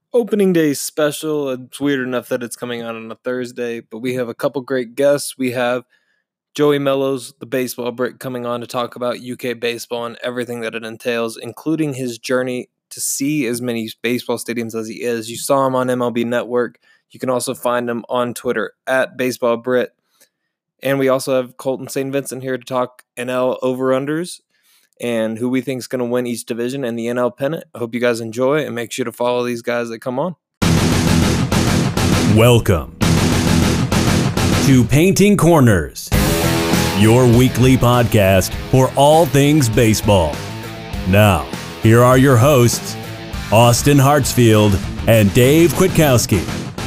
Opening day special. It's weird enough that it's coming out on a Thursday, but we have a couple great guests. We have Joey Mellows, the baseball Brit, coming on to talk about UK baseball and everything that it entails, including his journey to see as many baseball stadiums as he is. You saw him on MLB Network. You can also find him on Twitter at Baseball Brit. And we also have Colton St. Vincent here to talk NL over-unders and who we think is going to win each division and the NL pennant. I hope you guys enjoy and make sure to follow these guys that come on. Welcome to Painting Corners, your weekly podcast for all things baseball. Now, here are your hosts, Austin Hartsfield and Dave Kwiatkowski.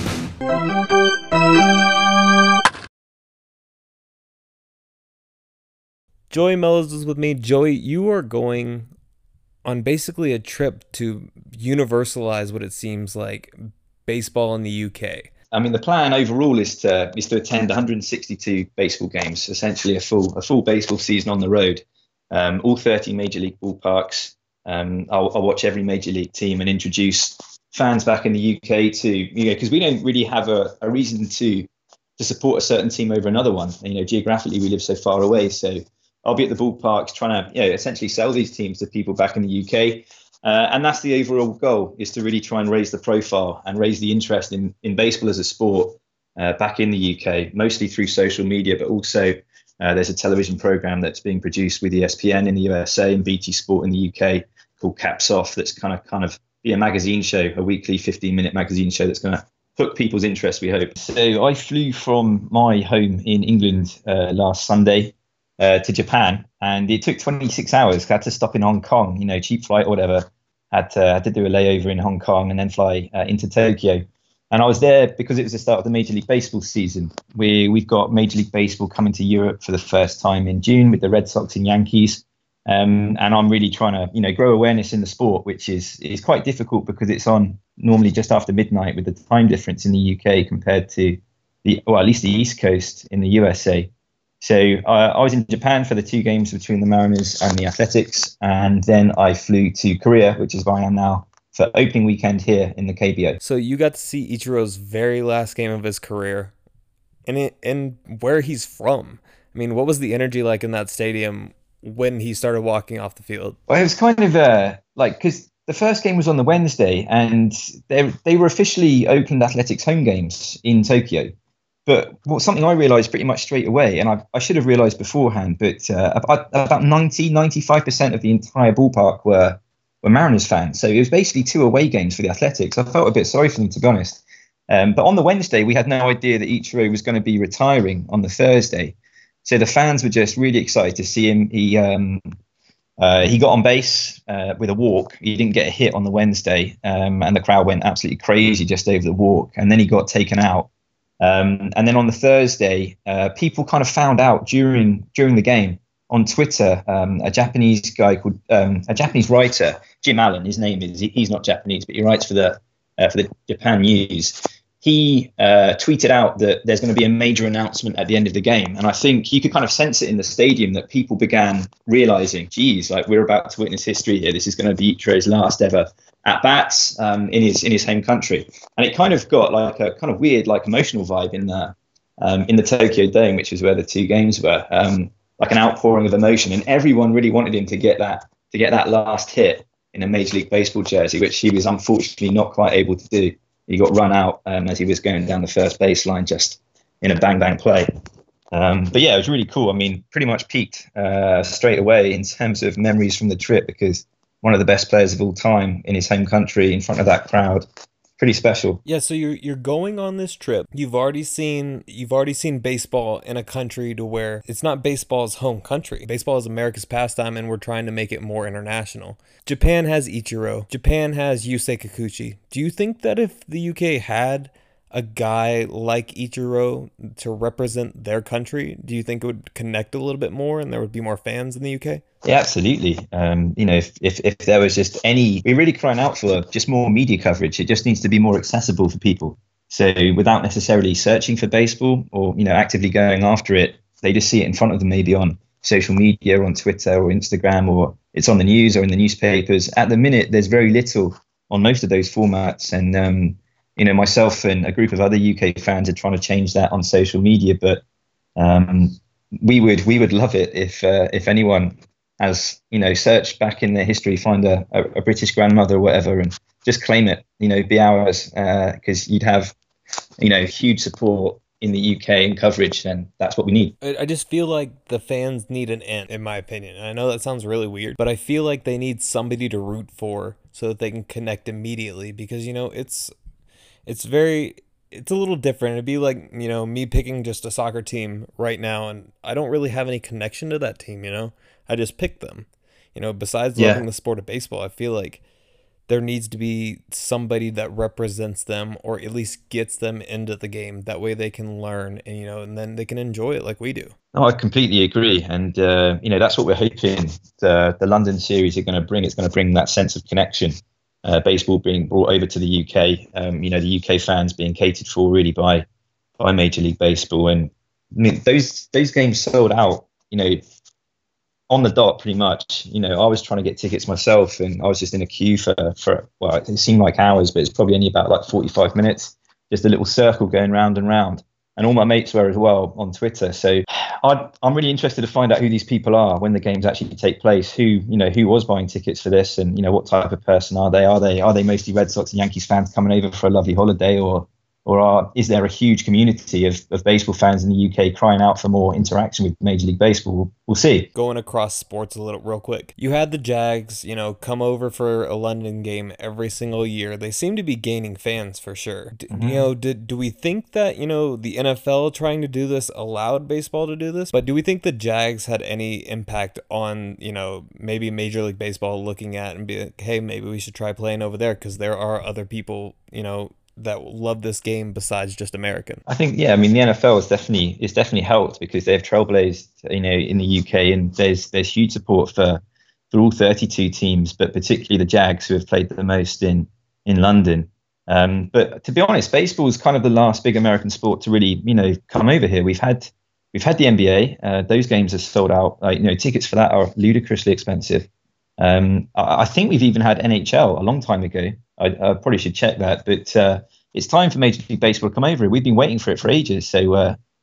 Joey Mellows is with me. Joey, you are going on basically a trip to universalize what it seems like baseball in the UK. I mean, the plan overall is to attend 162 baseball games, essentially a full baseball season on the road. All 30 major league ballparks. I'll watch every major league team and introduce fans back in the UK to, because we don't really have a reason to support a certain team over another one. Geographically we live so far away, so I'll be at the ballparks trying to essentially sell these teams to people back in the UK. And that's the overall goal, is to really try and raise the profile and raise the interest in baseball as a sport back in the UK, mostly through social media, but also there's a television program that's being produced with ESPN in the USA and BT Sport in the UK called Caps Off, that's kind of be a magazine show, a weekly 15-minute magazine show that's going to hook people's interest, we hope. So I flew from my home in England last Sunday to Japan, and it took 26 hours. I had to stop in Hong Kong, cheap flight or whatever. Had to do a layover in Hong Kong and then fly into Tokyo. And I was there because it was the start of the Major League Baseball season. We've got Major League Baseball coming to Europe for the first time in June with the Red Sox and Yankees. And I'm really trying to, grow awareness in the sport, which is quite difficult because it's on normally just after midnight with the time difference in the UK compared to at least the East Coast in the USA. So I was in Japan for the two games between the Mariners and the Athletics, and then I flew to Korea, which is where I am now, for opening weekend here in the KBO. So you got to see Ichiro's very last game of his career, and where he's from. I mean, what was the energy like in that stadium when he started walking off the field? Well, it was kind of because the first game was on the Wednesday, and they were officially Oakland Athletics home games in Tokyo. But something I realised pretty much straight away, and I should have realised beforehand, but about 95% of the entire ballpark were Mariners fans. So it was basically two away games for the Athletics. I felt a bit sorry for them, to be honest. But on the Wednesday, we had no idea that Ichiro was going to be retiring on the Thursday. So the fans were just really excited to see him. He got on base with a walk. He didn't get a hit on the Wednesday, and the crowd went absolutely crazy just over the walk. And then he got taken out. And then on the Thursday, people kind of found out during the game on Twitter, a Japanese guy called a Japanese writer, Jim Allen, his name is. He's not Japanese, but he writes for the Japan News. He tweeted out that there's going to be a major announcement at the end of the game, and I think you could kind of sense it in the stadium that people began realizing, geez, like we're about to witness history here. This is going to be Ichiro's last ever at bats in his home country, and it kind of got like a kind of weird, like emotional vibe in the Tokyo Dome, which is where the two games were, like an outpouring of emotion, and everyone really wanted him to get that last hit in a Major League Baseball jersey, which he was unfortunately not quite able to do. He got run out as he was going down the first baseline just in a bang play. But yeah, it was really cool. I mean, pretty much peaked straight away in terms of memories from the trip, because one of the best players of all time in his home country in front of that crowd. Pretty special. Yeah, so you're going on this trip. You've already seen baseball in a country to where it's not baseball's home country. Baseball is America's pastime, and we're trying to make it more international. Japan has Ichiro. Japan has Yusei Kikuchi. Do you think that if the UK had a guy like Ichiro to represent their country, do you think it would connect a little bit more and there would be more fans in the UK? Yeah, absolutely. If there was just we're really crying out for just more media coverage. It just needs to be more accessible for people. So without necessarily searching for baseball or, actively going after it, they just see it in front of them, maybe on social media, on Twitter or Instagram, or it's on the news or in the newspapers. At the minute, there's very little on most of those formats. And myself and a group of other UK fans are trying to change that on social media. But we would love it if anyone has searched back in their history, find a British grandmother or whatever, and just claim it. Be ours, because you'd have huge support in the UK and coverage, and that's what we need. I just feel like the fans need an end, in my opinion. And I know that sounds really weird, but I feel like they need somebody to root for so that they can connect immediately, because it's a little different. It'd be like, me picking just a soccer team right now, and I don't really have any connection to that team, I just picked them. Besides loving the sport of baseball, I feel like there needs to be somebody that represents them, or at least gets them into the game. That way they can learn, and then they can enjoy it like we do. No, I completely agree. And, that's what we're hoping the London series are going to bring. It's going to bring that sense of connection. Baseball being brought over to the UK, the UK fans being catered for really by Major League Baseball. And I mean, those games sold out, on the dot pretty much. I was trying to get tickets myself, and I was just in a queue for well, it seemed like hours, but it's probably only about like 45 minutes, just a little circle going round and round. And all my mates were as well on Twitter. So I'm really interested to find out who these people are when the games actually take place, who was buying tickets for this, and what type of person are they? Are they mostly Red Sox and Yankees fans coming over for a lovely holiday, or is there a huge community of baseball fans in the UK crying out for more interaction with Major League Baseball? We'll see. Going across sports a little real quick. You had the Jags, come over for a London game every single year. They seem to be gaining fans for sure. Do we think that, the NFL trying to do this allowed baseball to do this? But do we think the Jags had any impact on, maybe Major League Baseball looking at and be like, hey, maybe we should try playing over there because there are other people, that love this game besides just American? I think, the NFL is definitely helped because they have trailblazed, in the UK, and there's huge support for all 32 teams, but particularly the Jags, who have played the most in London. But to be honest, baseball is kind of the last big American sport to really, come over here. We've had the NBA. Those games are sold out. Tickets for that are ludicrously expensive. I think we've even had NHL a long time ago. I probably should check that, but it's time for Major League Baseball to come over. We've been waiting for it for ages. So,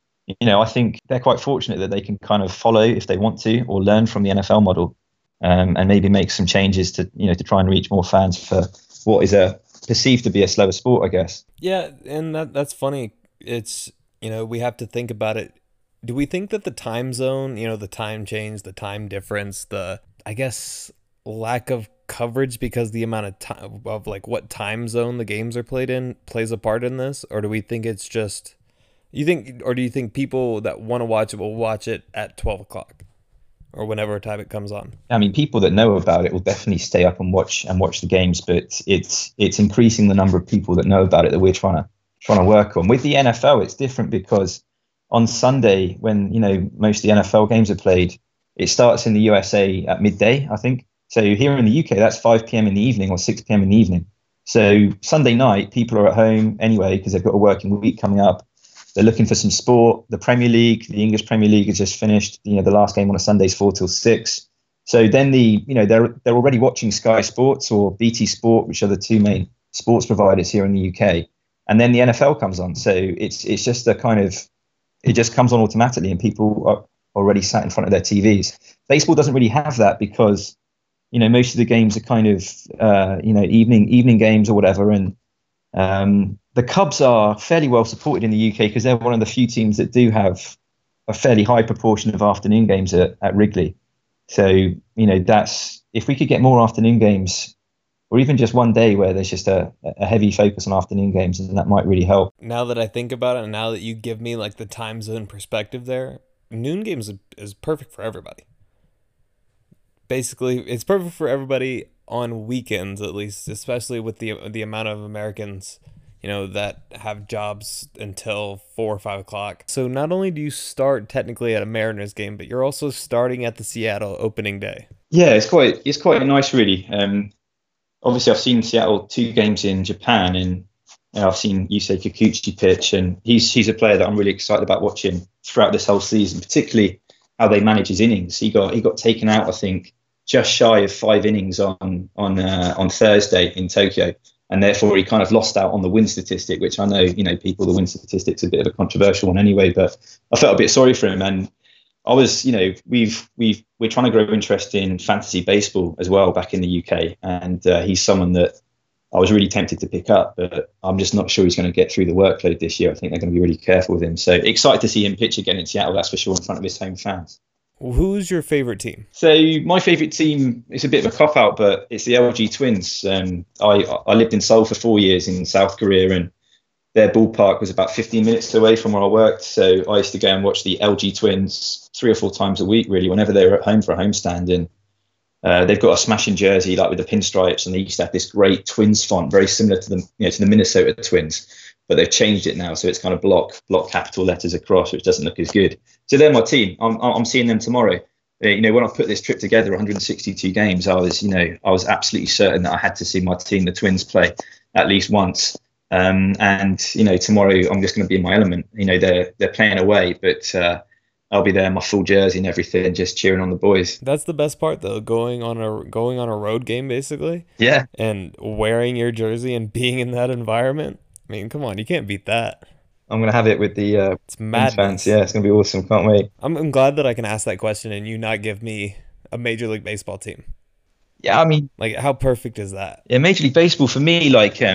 I think they're quite fortunate that they can kind of follow if they want to, or learn from the NFL model, and maybe make some changes to try and reach more fans for what is perceived to be a slower sport, I guess. Yeah, and that's funny. It's, we have to think about it. Do we think that the time zone, the time change, the time difference, I guess, lack of coverage because the amount of time of like what time zone the games are played in plays a part in this? Or do we think it's just, do you think people that want to watch it will watch it at 12 o'clock or whenever time it comes on? I mean, people that know about it will definitely stay up and watch the games, but it's increasing the number of people that know about it that we're trying to work on. With the NFL, it's different because on Sunday, when most of the NFL games are played, it starts in the USA at midday, I think. So here in the UK, that's 5 p.m. in the evening or 6 p.m. in the evening. So Sunday night, people are at home anyway because they've got a working week coming up. They're looking for some sport. The Premier League, the English Premier League, has just finished. The last game on a Sunday is 4 till 6. So then they're already watching Sky Sports or BT Sport, which are the two main sports providers here in the UK. And then the NFL comes on. So it's just a kind of, it just comes on automatically, and people are already sat in front of their TVs. Baseball doesn't really have that because most of the games are kind of, evening games or whatever. And the Cubs are fairly well supported in the UK because they're one of the few teams that do have a fairly high proportion of afternoon games at Wrigley. So, that's, if we could get more afternoon games, or even just one day where there's just a heavy focus on afternoon games, and that might really help. Now that I think about it, and now that you give me like the time zone perspective there, noon games is perfect for everybody. Basically, it's perfect for everybody on weekends, at least, especially with the amount of Americans, that have jobs until 4 or 5 o'clock. So not only do you start technically at a Mariners game, but you're also starting at the Seattle opening day. Yeah, it's quite nice, really. Obviously, I've seen Seattle 2 games in Japan, and I've seen Yusei Kikuchi pitch, and he's a player that I'm really excited about watching throughout this whole season, particularly how they manage his innings. He got taken out, I think, just shy of 5 innings on Thursday in Tokyo, and therefore he kind of lost out on the win statistic, which I know, the win statistic's a bit of a controversial one anyway, but I felt a bit sorry for him. And I was, we're trying to grow interest in fantasy baseball as well back in the UK, and he's someone that I was really tempted to pick up, but I'm just not sure he's going to get through the workload this year. I think they're going to be really careful with him. So excited to see him pitch again in Seattle, that's for sure, in front of his home fans. Who's your favorite team? So my favorite team, it's a bit of a cop-out, but it's the LG Twins. I lived in Seoul for 4 years in South Korea, and their ballpark was about 15 minutes away from where I worked. So I used to go and watch the LG Twins 3 or 4 times a week, really, whenever they were at home for a homestand. And they've got a smashing jersey, like with the pinstripes, and they used to have this great Twins font, very similar to the Minnesota Twins, but they've changed it now, so it's kind of block capital letters across, which doesn't look as good. So they're my team. I'm seeing them tomorrow. When I put this trip together, 162 games, I was absolutely certain that I had to see my team, the Twins, play at least once. And tomorrow I'm just going to be in my element. They're playing away, but I'll be there in my full jersey and everything, just cheering on the boys. That's the best part, though, going on a road game, basically. Yeah. And wearing your jersey and being in that environment. I mean, come on, you can't beat that. I'm going to have it with the it's madness. Fans. Yeah, it's going to be awesome. Can't wait. I'm glad that I can ask that question and you not give me a Major League Baseball team. Yeah, I mean... Like, how perfect is that? Yeah, Major League Baseball, for me,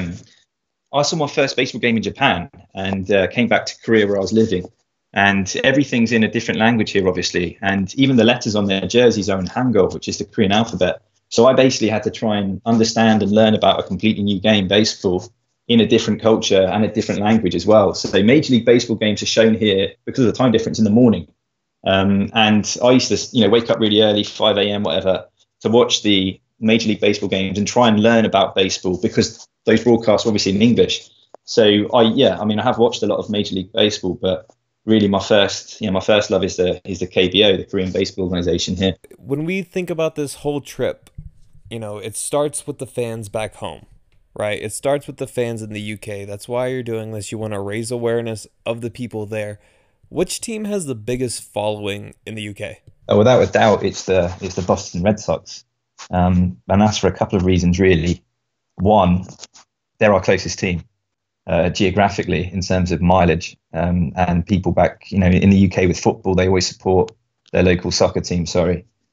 I saw my first baseball game in Japan and came back to Korea where I was living. And everything's in a different language here, obviously. And even the letters on their jerseys are in Hangul, which is the Korean alphabet. So I basically had to try and understand and learn about a completely new game, baseball, in a different culture and a different language as well. So Major League Baseball games are shown here because of the time difference in the morning. And I used to, wake up really early, 5 a.m., whatever, to watch the Major League Baseball games and try and learn about baseball because those broadcasts are obviously in English. So I have watched a lot of Major League Baseball, but really my first love is the KBO, the Korean Baseball Organization here. When we think about this whole trip, it starts with the fans back home, right? It starts with the fans in the UK. That's why you're doing this. You want to raise awareness of the people there. Which team has the biggest following in the UK? Oh, without a doubt, it's the Boston Red Sox. And that's for a couple of reasons, really. One, they're our closest team. Geographically, in terms of mileage, and people back, in the UK with football, they always support their local soccer team. So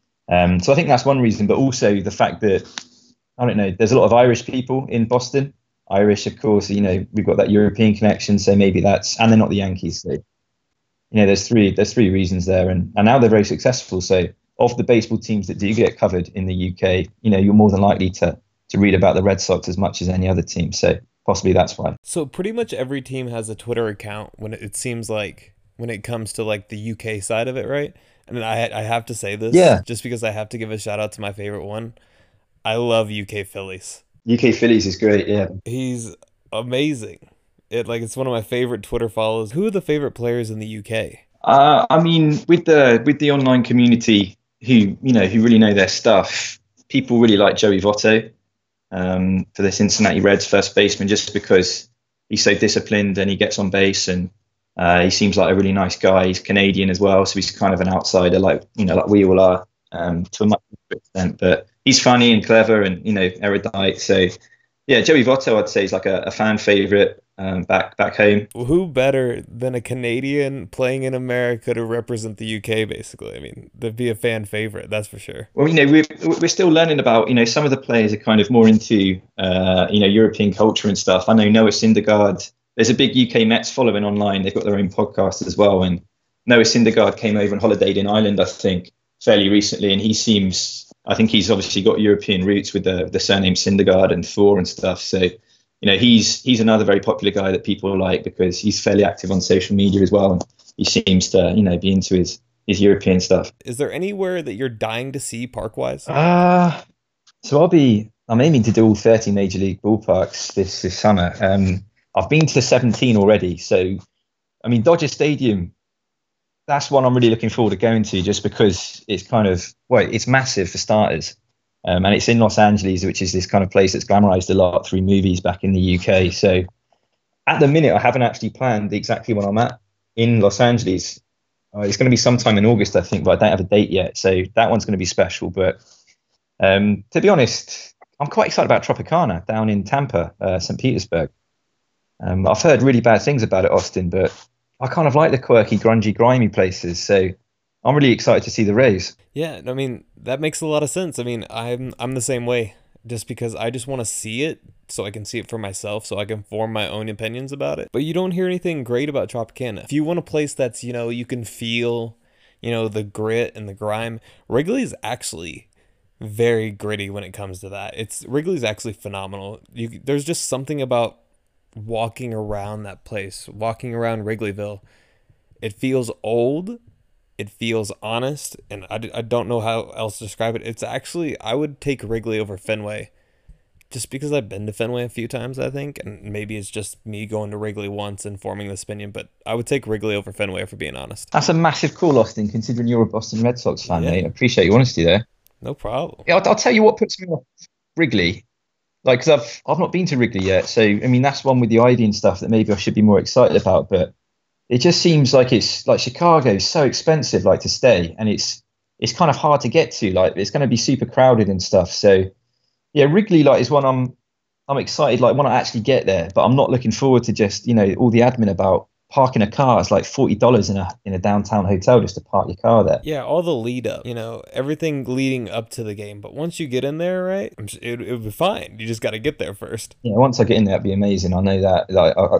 I think that's one reason, but also the fact that, I don't know, there's a lot of Irish people in Boston. Irish, of course, we've got that European connection, so maybe and they're not the Yankees. So, there's three reasons there, and now they're very successful. So of the baseball teams that do get covered in the UK, you're more than likely to read about the Red Sox as much as any other team. So possibly that's why. So pretty much every team has a Twitter account when it seems like when it comes to like the UK side of it, right? And I have to say this, just because I have to give a shout out to my favorite one. I love UK Phillies. UK Phillies is great, yeah. He's amazing. It's one of my favorite Twitter follows. Who are the favorite players in the UK? With the online community who really know their stuff, people really like Joey Votto. For the Cincinnati Reds first baseman, just because he's so disciplined and he gets on base and he seems like a really nice guy. He's Canadian as well, so he's kind of an outsider, like we all are, to a much extent. But he's funny and clever and erudite. So yeah, Joey Votto, I'd say, is like a fan favorite back home. Who better than a Canadian playing in America to represent the UK, basically? I mean, to be a fan favorite, that's for sure. Well, we're still learning about, some of the players are kind of more into, European culture and stuff. I know Noah Syndergaard, there's a big UK Mets following online. They've got their own podcast as well. And Noah Syndergaard came over and holidayed in Ireland, I think, fairly recently. And I think he's obviously got European roots with the surname Syndergaard and Thor and stuff. So, he's another very popular guy that people like because he's fairly active on social media as well. And he seems to, be into his European stuff. Is there anywhere that you're dying to see park-wise? So I'm aiming to do all 30 Major League ballparks this summer. I've been to 17 already. So, Dodger Stadium, that's one I'm really looking forward to going to just because it's it's massive for starters. And it's in Los Angeles, which is this kind of place that's glamorized a lot through movies back in the UK. So at the minute, I haven't actually planned exactly when I'm at in Los Angeles. It's going to be sometime in August, I think, but I don't have a date yet. So that one's going to be special. But To be honest, I'm quite excited about Tropicana down in Tampa, St. Petersburg. I've heard really bad things about it, Austin, but I kind of like the quirky, grungy, grimy places. So I'm really excited to see the Rays. Yeah, I mean, that makes a lot of sense. I mean, I'm the same way, just because I just want to see it so I can see it for myself, so I can form my own opinions about it. But you don't hear anything great about Tropicana. If you want a place that's, you can feel, the grit and the grime, Wrigley is actually very gritty when it comes to that. Wrigley's actually phenomenal. There's just something about walking around that place, walking around Wrigleyville. It feels old, it feels honest, and I don't know how else to describe it. It's actually, I would take Wrigley over Fenway, just because I've been to Fenway a few times, I think, and maybe it's just me going to Wrigley once and forming this opinion, but I would take Wrigley over Fenway, for being honest. That's a massive call, Austin, considering you're a Boston Red Sox fan, mate. I appreciate your honesty there. No problem. Yeah, I'll tell you what puts me off Wrigley. Like, because I've not been to Wrigley yet, so I mean that's one with the ivy and stuff that maybe I should be more excited about. But it just seems like it's like Chicago is so expensive, like to stay, and it's kind of hard to get to. Like it's going to be super crowded and stuff. So yeah, Wrigley is one I'm excited like when I actually get there, but I'm not looking forward to just all the admin about parking a car. It's like $40 in a downtown hotel just to park your car there. Yeah, all the lead up, everything leading up to the game. But once you get in there, right, it'll be fine. You just got to get there first. Yeah, once I get in there, it'll be amazing. I know that.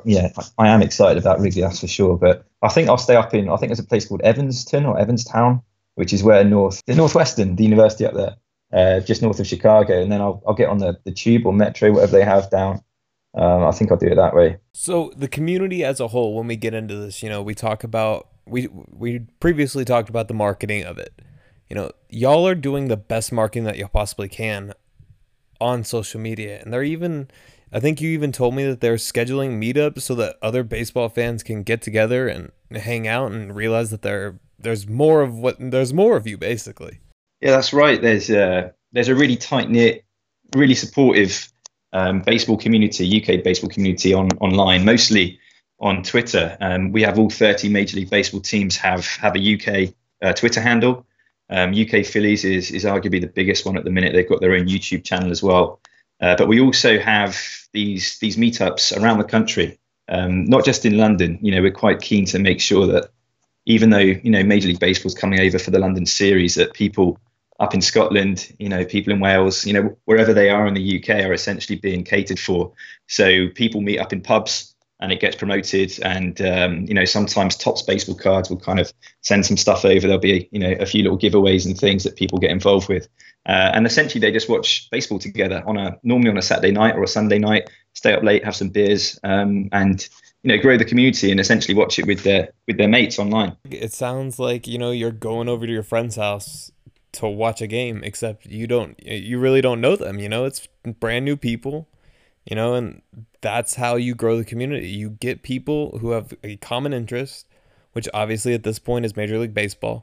I am excited about Wrigley, that's for sure. But I think I'll stay up I think there's a place called Evanston or Evanstown, which is where Northwestern, the university up there, just north of Chicago. And then I'll get on the tube or metro, whatever they have down. I think I'll do it that way. So the community as a whole, when we get into this, we talk about, we previously talked about the marketing of it. Y'all are doing the best marketing that you possibly can on social media. And I think you even told me that they're scheduling meetups so that other baseball fans can get together and hang out and realize that there's more of you, basically. Yeah, that's right. There's a really tight-knit, really supportive baseball community, UK baseball community online, mostly on Twitter. We have all 30 Major League Baseball teams have a UK Twitter handle. UK Phillies is arguably the biggest one at the minute. They've got their own YouTube channel as well. But we also have these meetups around the country, not just in London. We're quite keen to make sure that even though, Major League Baseball's coming over for the London series, that people up in Scotland, people in Wales, wherever they are in the UK are essentially being catered for. So people meet up in pubs and it gets promoted. And, sometimes Topps baseball cards will kind of send some stuff over. There'll be, a few little giveaways and things that people get involved with. And essentially they just watch baseball together normally on a Saturday night or a Sunday night, stay up late, have some beers, and grow the community and essentially watch it with their mates online. It sounds like, you're going over to your friend's house to watch a game, except you really don't know them. It's brand new people, and that's how you grow the community. You get people who have a common interest, which obviously at this point is Major League Baseball.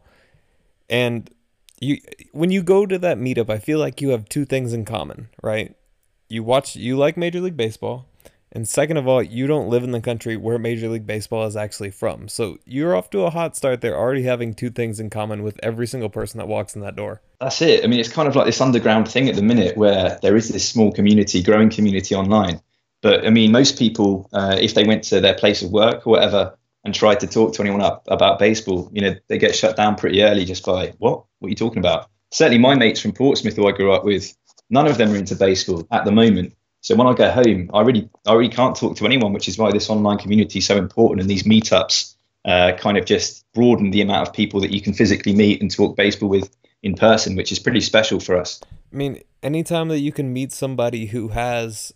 And when you go to that meetup, I feel like you have two things in common, right? You like Major League Baseball. And second of all, you don't live in the country where Major League Baseball is actually from. So you're off to a hot start there, already having two things in common with every single person that walks in that door. That's it. I mean, it's kind of like this underground thing at the minute where there is this small community, growing community online. But I mean, most people, if they went to their place of work or whatever and tried to talk to anyone about baseball, they get shut down pretty early just by, what are you talking about? Certainly my mates from Portsmouth who I grew up with, none of them are into baseball at the moment. So when I go home, I really can't talk to anyone, which is why this online community is so important. And these meetups kind of just broaden the amount of people that you can physically meet and talk baseball with in person, which is pretty special for us. I mean, anytime that you can meet somebody who has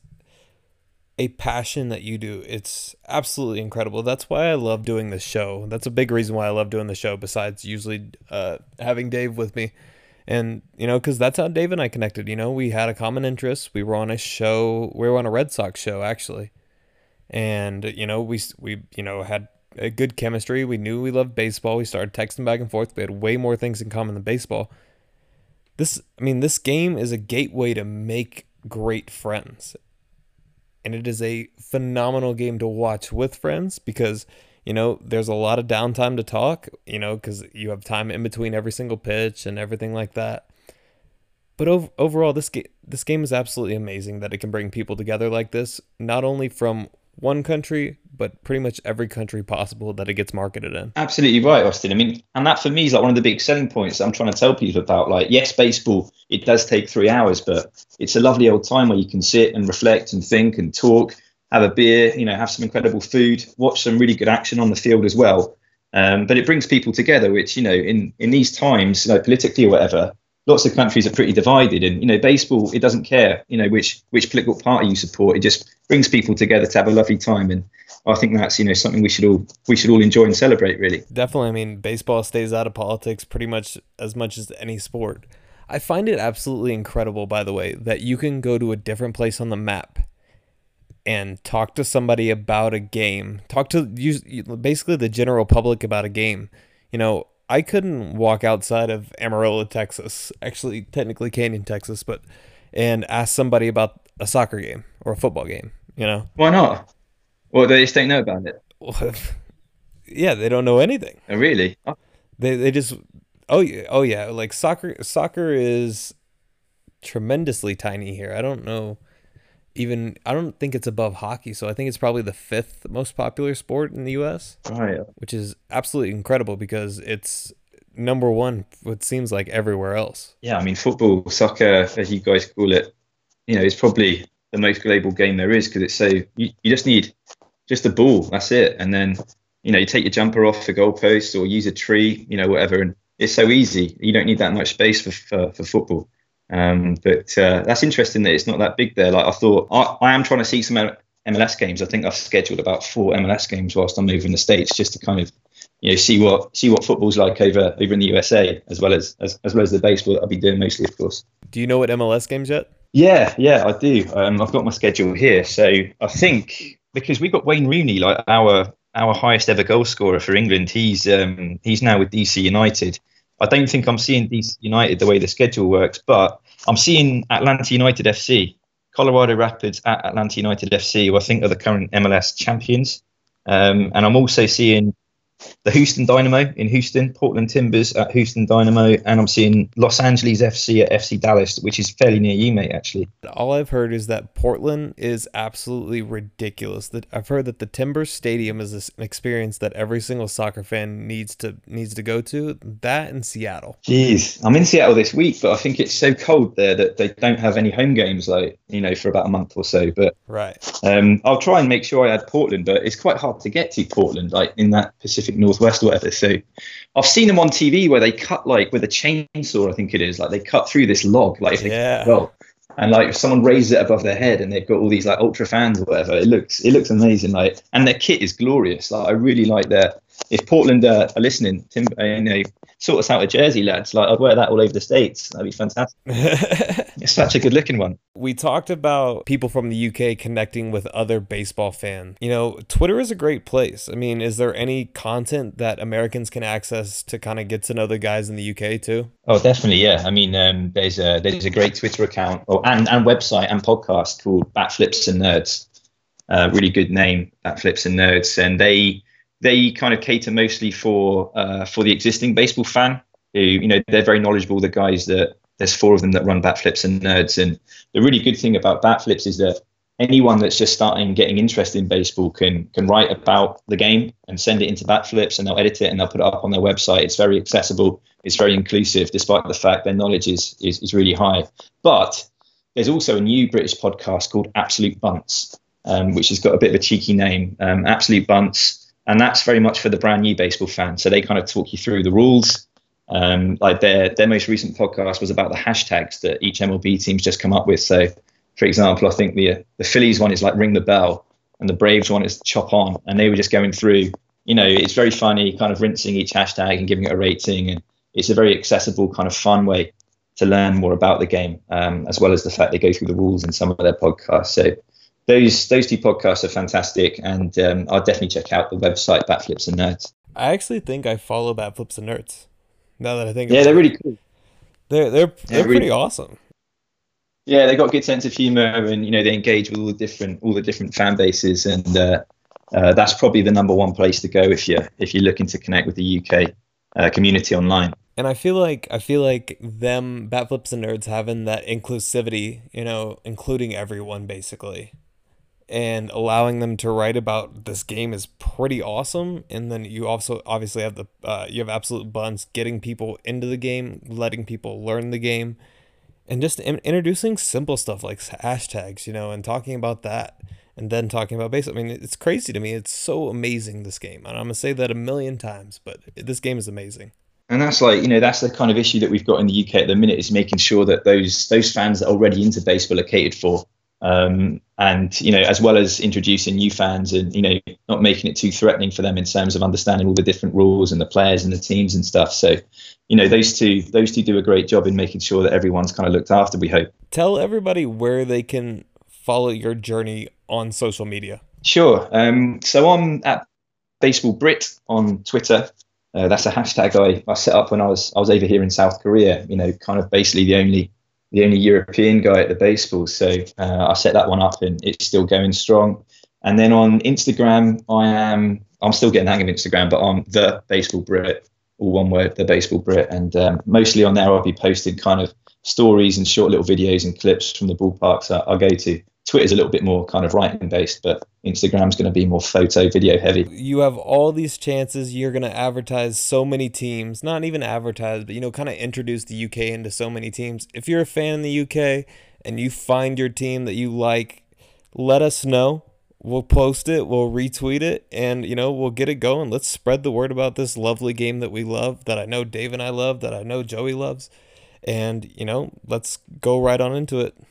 a passion that you do, it's absolutely incredible. That's why I love doing this show. That's a big reason why I love doing the show, besides usually having Dave with me. And, because that's how Dave and I connected. We had a common interest. We were on a show. We were on a Red Sox show, actually. And, we had a good chemistry. We knew we loved baseball. We started texting back and forth. We had way more things in common than baseball. This game is a gateway to make great friends. And it is a phenomenal game to watch with friends because, there's a lot of downtime to talk, because you have time in between every single pitch and everything like that. But overall, this game is absolutely amazing that it can bring people together like this, not only from one country, but pretty much every country possible that it gets marketed in. Absolutely right, Austin. I mean, and that for me is like one of the big selling points that I'm trying to tell people about. Like, yes, baseball, it does take 3 hours, but it's a lovely old time where you can sit and reflect and think and talk, have a beer, have some incredible food, watch some really good action on the field as well. But it brings people together, which, in these times, politically or whatever, lots of countries are pretty divided, and baseball, it doesn't care which political party you support. It just brings people together to have a lovely time, and I think that's something we should all enjoy and celebrate, really. Definitely. I mean, baseball stays out of politics pretty much as any sport. I find it absolutely incredible, by the way, that you can go to a different place on the map and talk to somebody about a game, basically the general public about a game. I couldn't walk outside of Amarillo, Texas, actually technically Canyon, Texas, and ask somebody about a soccer game or a football game, Why not? Well, they just don't know about it. Yeah, they don't know anything. Oh, really? Oh. They just, oh yeah, like soccer is tremendously tiny here. I don't think it's above hockey, so I think it's probably the 5th most popular sport in the U.S. Right. Which is absolutely incredible because it's number one, what seems like everywhere else. Yeah, I mean, football, soccer, as you guys call it, is probably the most global game there is because it's so, you just need just a ball, that's it. And then, you take your jumper off the goalpost or use a tree, whatever. And it's so easy. You don't need that much space for football. But that's interesting that it's not that big there. Like I thought, I am trying to see some MLS games. I think I've scheduled about 4 MLS games whilst I'm over in the States, just to kind of, see what football's like over in the USA, as well as the baseball that I'll be doing mostly, of course. Do you know what MLS games yet? Yeah, I do. I've got my schedule here. So I think because we've got Wayne Rooney, like our highest ever goal scorer for England, he's now with DC United. I don't think I'm seeing DC United the way the schedule works, but I'm seeing Atlanta United FC, Colorado Rapids at Atlanta United FC, who I think are the current MLS champions. And I'm also seeing the Houston Dynamo in Houston, Portland Timbers at Houston Dynamo, and I'm seeing Los Angeles FC at FC Dallas, which is fairly near you, mate, actually. All I've heard is that Portland is absolutely ridiculous. I've heard that the Timbers Stadium is an experience that every single soccer fan needs to go to. That and Seattle. Jeez, I'm in Seattle this week, but I think it's so cold there that they don't have any home games, for about a month or so. But right, I'll try and make sure I add Portland, but it's quite hard to get to Portland, in that Pacific Northwest or whatever. So I've seen them on TV where they cut with a chainsaw, I think it is, they cut through this log, and if someone raises it above their head and they've got all these ultra fans or whatever, it looks amazing, and their kit is glorious. I really like their. If Portland are listening, Tim, sort us out a jersey, lads. I'd wear that all over the States. That'd be fantastic. It's such a good looking one. We talked about people from the UK connecting with other baseball fans. Twitter is a great place. I mean, is there any content that Americans can access to kind of get to know the guys in the UK too? Oh, definitely, yeah. I mean, there's a great Twitter account and website and podcast called Batflips and Nerds. Really good name, Batflips and Nerds, and they kind of cater mostly for the existing baseball fan who, they're very knowledgeable. The guys there's 4 of them that run Batflips and Nerds. And the really good thing about Batflips is that anyone that's just getting interested in baseball can write about the game and send it into Batflips, and they'll edit it and they'll put it up on their website. It's very accessible. It's very inclusive, despite the fact their knowledge is really high. But there's also a new British podcast called Absolute Bunts, which has got a bit of a cheeky name, Absolute Bunts. And that's very much for the brand new baseball fan. So they kind of talk you through the rules. Their most recent podcast was about the hashtags that each MLB team's just come up with. So, for example, I think the Phillies one is ring the bell, and the Braves one is chop on. And they were just going through, it's very funny, kind of rinsing each hashtag and giving it a rating. And it's a very accessible, kind of fun way to learn more about the game, as well as the fact they go through the rules in some of their podcasts. So those 2 podcasts are fantastic, and I'll definitely check out the website Batflips and Nerds. I actually think I follow Batflips and Nerds. Now that I think, they're really cool. They're pretty awesome. Yeah, they got a good sense of humor, and they engage with all the different fan bases, and that's probably the number one place to go if you're looking to connect with the UK. community online. And I feel like them Bat Flips and Nerds having that inclusivity, including everyone basically, and allowing them to write about this game is pretty awesome. And then you also obviously have you have Absolute Buns getting people into the game, letting people learn the game, and just introducing simple stuff like hashtags, and talking about that, and then talking about base. I mean, it's crazy to me. It's so amazing, this game, and I'm gonna say that a million times, but this game is amazing. And that's like, that's the kind of issue that we've got in the UK at the minute, is making sure that those fans that are already into baseball are catered for. And, as well as introducing new fans and, not making it too threatening for them in terms of understanding all the different rules and the players and the teams and stuff. So, those two do a great job in making sure that everyone's kind of looked after, we hope. Tell everybody where they can follow your journey on social media. Sure. So I'm at Baseball Brit on Twitter. That's a hashtag I set up when I was over here in South Korea. Kind of basically the only European guy at the baseball. So I set that one up, and it's still going strong. And then on Instagram, I'm still getting the hang of Instagram, but I'm the Baseball Brit, all one word, the Baseball Brit. And mostly on there, I'll be posting kind of stories and short little videos and clips from the ballparks I go to. Twitter's a little bit more kind of writing based, but Instagram's going to be more photo, video heavy. You have all these chances. You're going to advertise so many teams, not even advertise, but, kind of introduce the UK into so many teams. If you're a fan in the UK and you find your team that you like, let us know. We'll post it, we'll retweet it, and, we'll get it going. Let's spread the word about this lovely game that we love, that I know Dave and I love, that I know Joey loves. And, let's go right on into it.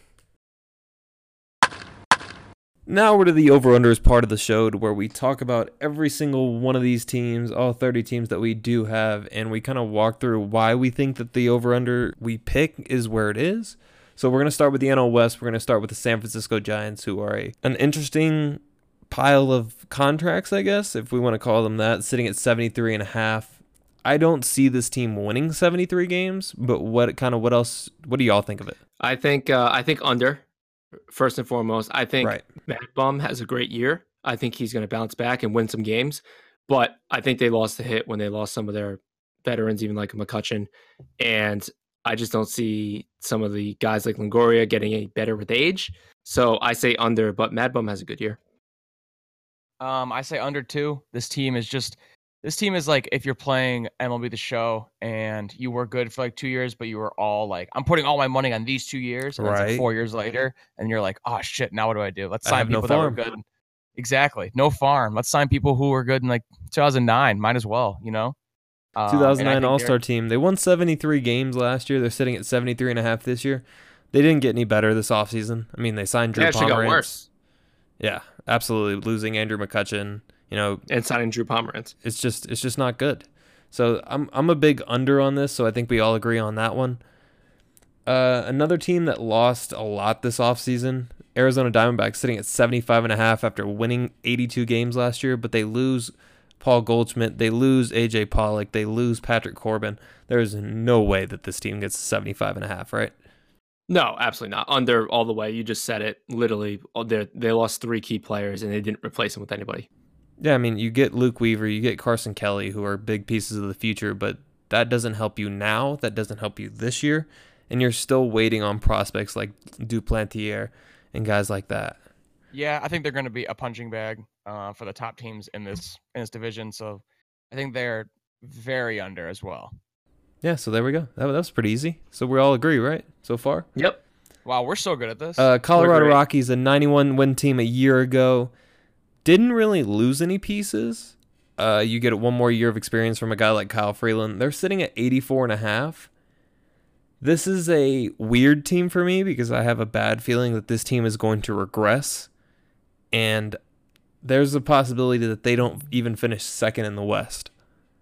Now we're to the over-unders part of the show, where we talk about every single one of these teams, all 30 teams that we do have, and we kind of walk through why we think that the over-under we pick is where it is. So we're going to start with the NL West. We're going to start with the San Francisco Giants, who are an interesting pile of contracts, I guess, if we want to call them that, sitting at 73.5. I don't see this team winning 73 games, but what do y'all think of it? I think under. First and foremost, I think Mad Bum has a great year. I think he's going to bounce back and win some games, but I think they lost the hit when they lost some of their veterans, even like McCutchen, and I just don't see some of the guys like Longoria getting any better with age. So I say under, but Mad Bum has a good year. I say under too. This team is like if you're playing MLB The Show and you were good for like 2 years, but you were all like, I'm putting all my money on these 2 years. And it's like 4 years later, and you're like, oh shit, now what do I do? Let's sign people that were good. Exactly. No farm. Let's sign people who were good in like 2009. Might as well, 2009 All-Star team. They won 73 games last year. They're sitting at 73.5 this year. They didn't get any better this offseason. I mean, they signed Drew Pomeranz. It actually got worse. Yeah, absolutely. Losing Andrew McCutchen. And signing Drew Pomeranz. It's just not good. So I'm a big under on this, so I think we all agree on that one. Another team that lost a lot this offseason, Arizona Diamondbacks, sitting at 75.5 after winning 82 games last year, but they lose Paul Goldschmidt, they lose AJ Pollock, they lose Patrick Corbin. There's no way that this team gets 75.5, right? No, absolutely not. Under all the way. You just said it. Literally, they lost 3 key players, and they didn't replace them with anybody. Yeah, I mean, you get Luke Weaver, you get Carson Kelly, who are big pieces of the future, but that doesn't help you now. That doesn't help you this year. And you're still waiting on prospects like Duplantier and guys like that. Yeah, I think they're going to be a punching bag for the top teams in this division. So I think they're very under as well. Yeah, so there we go. That was pretty easy. So we all agree, right, so far? Yep. Wow, we're so good at this. Colorado Rockies, a 91-win team a year ago. Didn't really lose any pieces. You get 1 more year of experience from a guy like Kyle Freeland. They're sitting at 84.5. This is a weird team for me because I have a bad feeling that this team is going to regress. And there's a possibility that they don't even finish second in the West.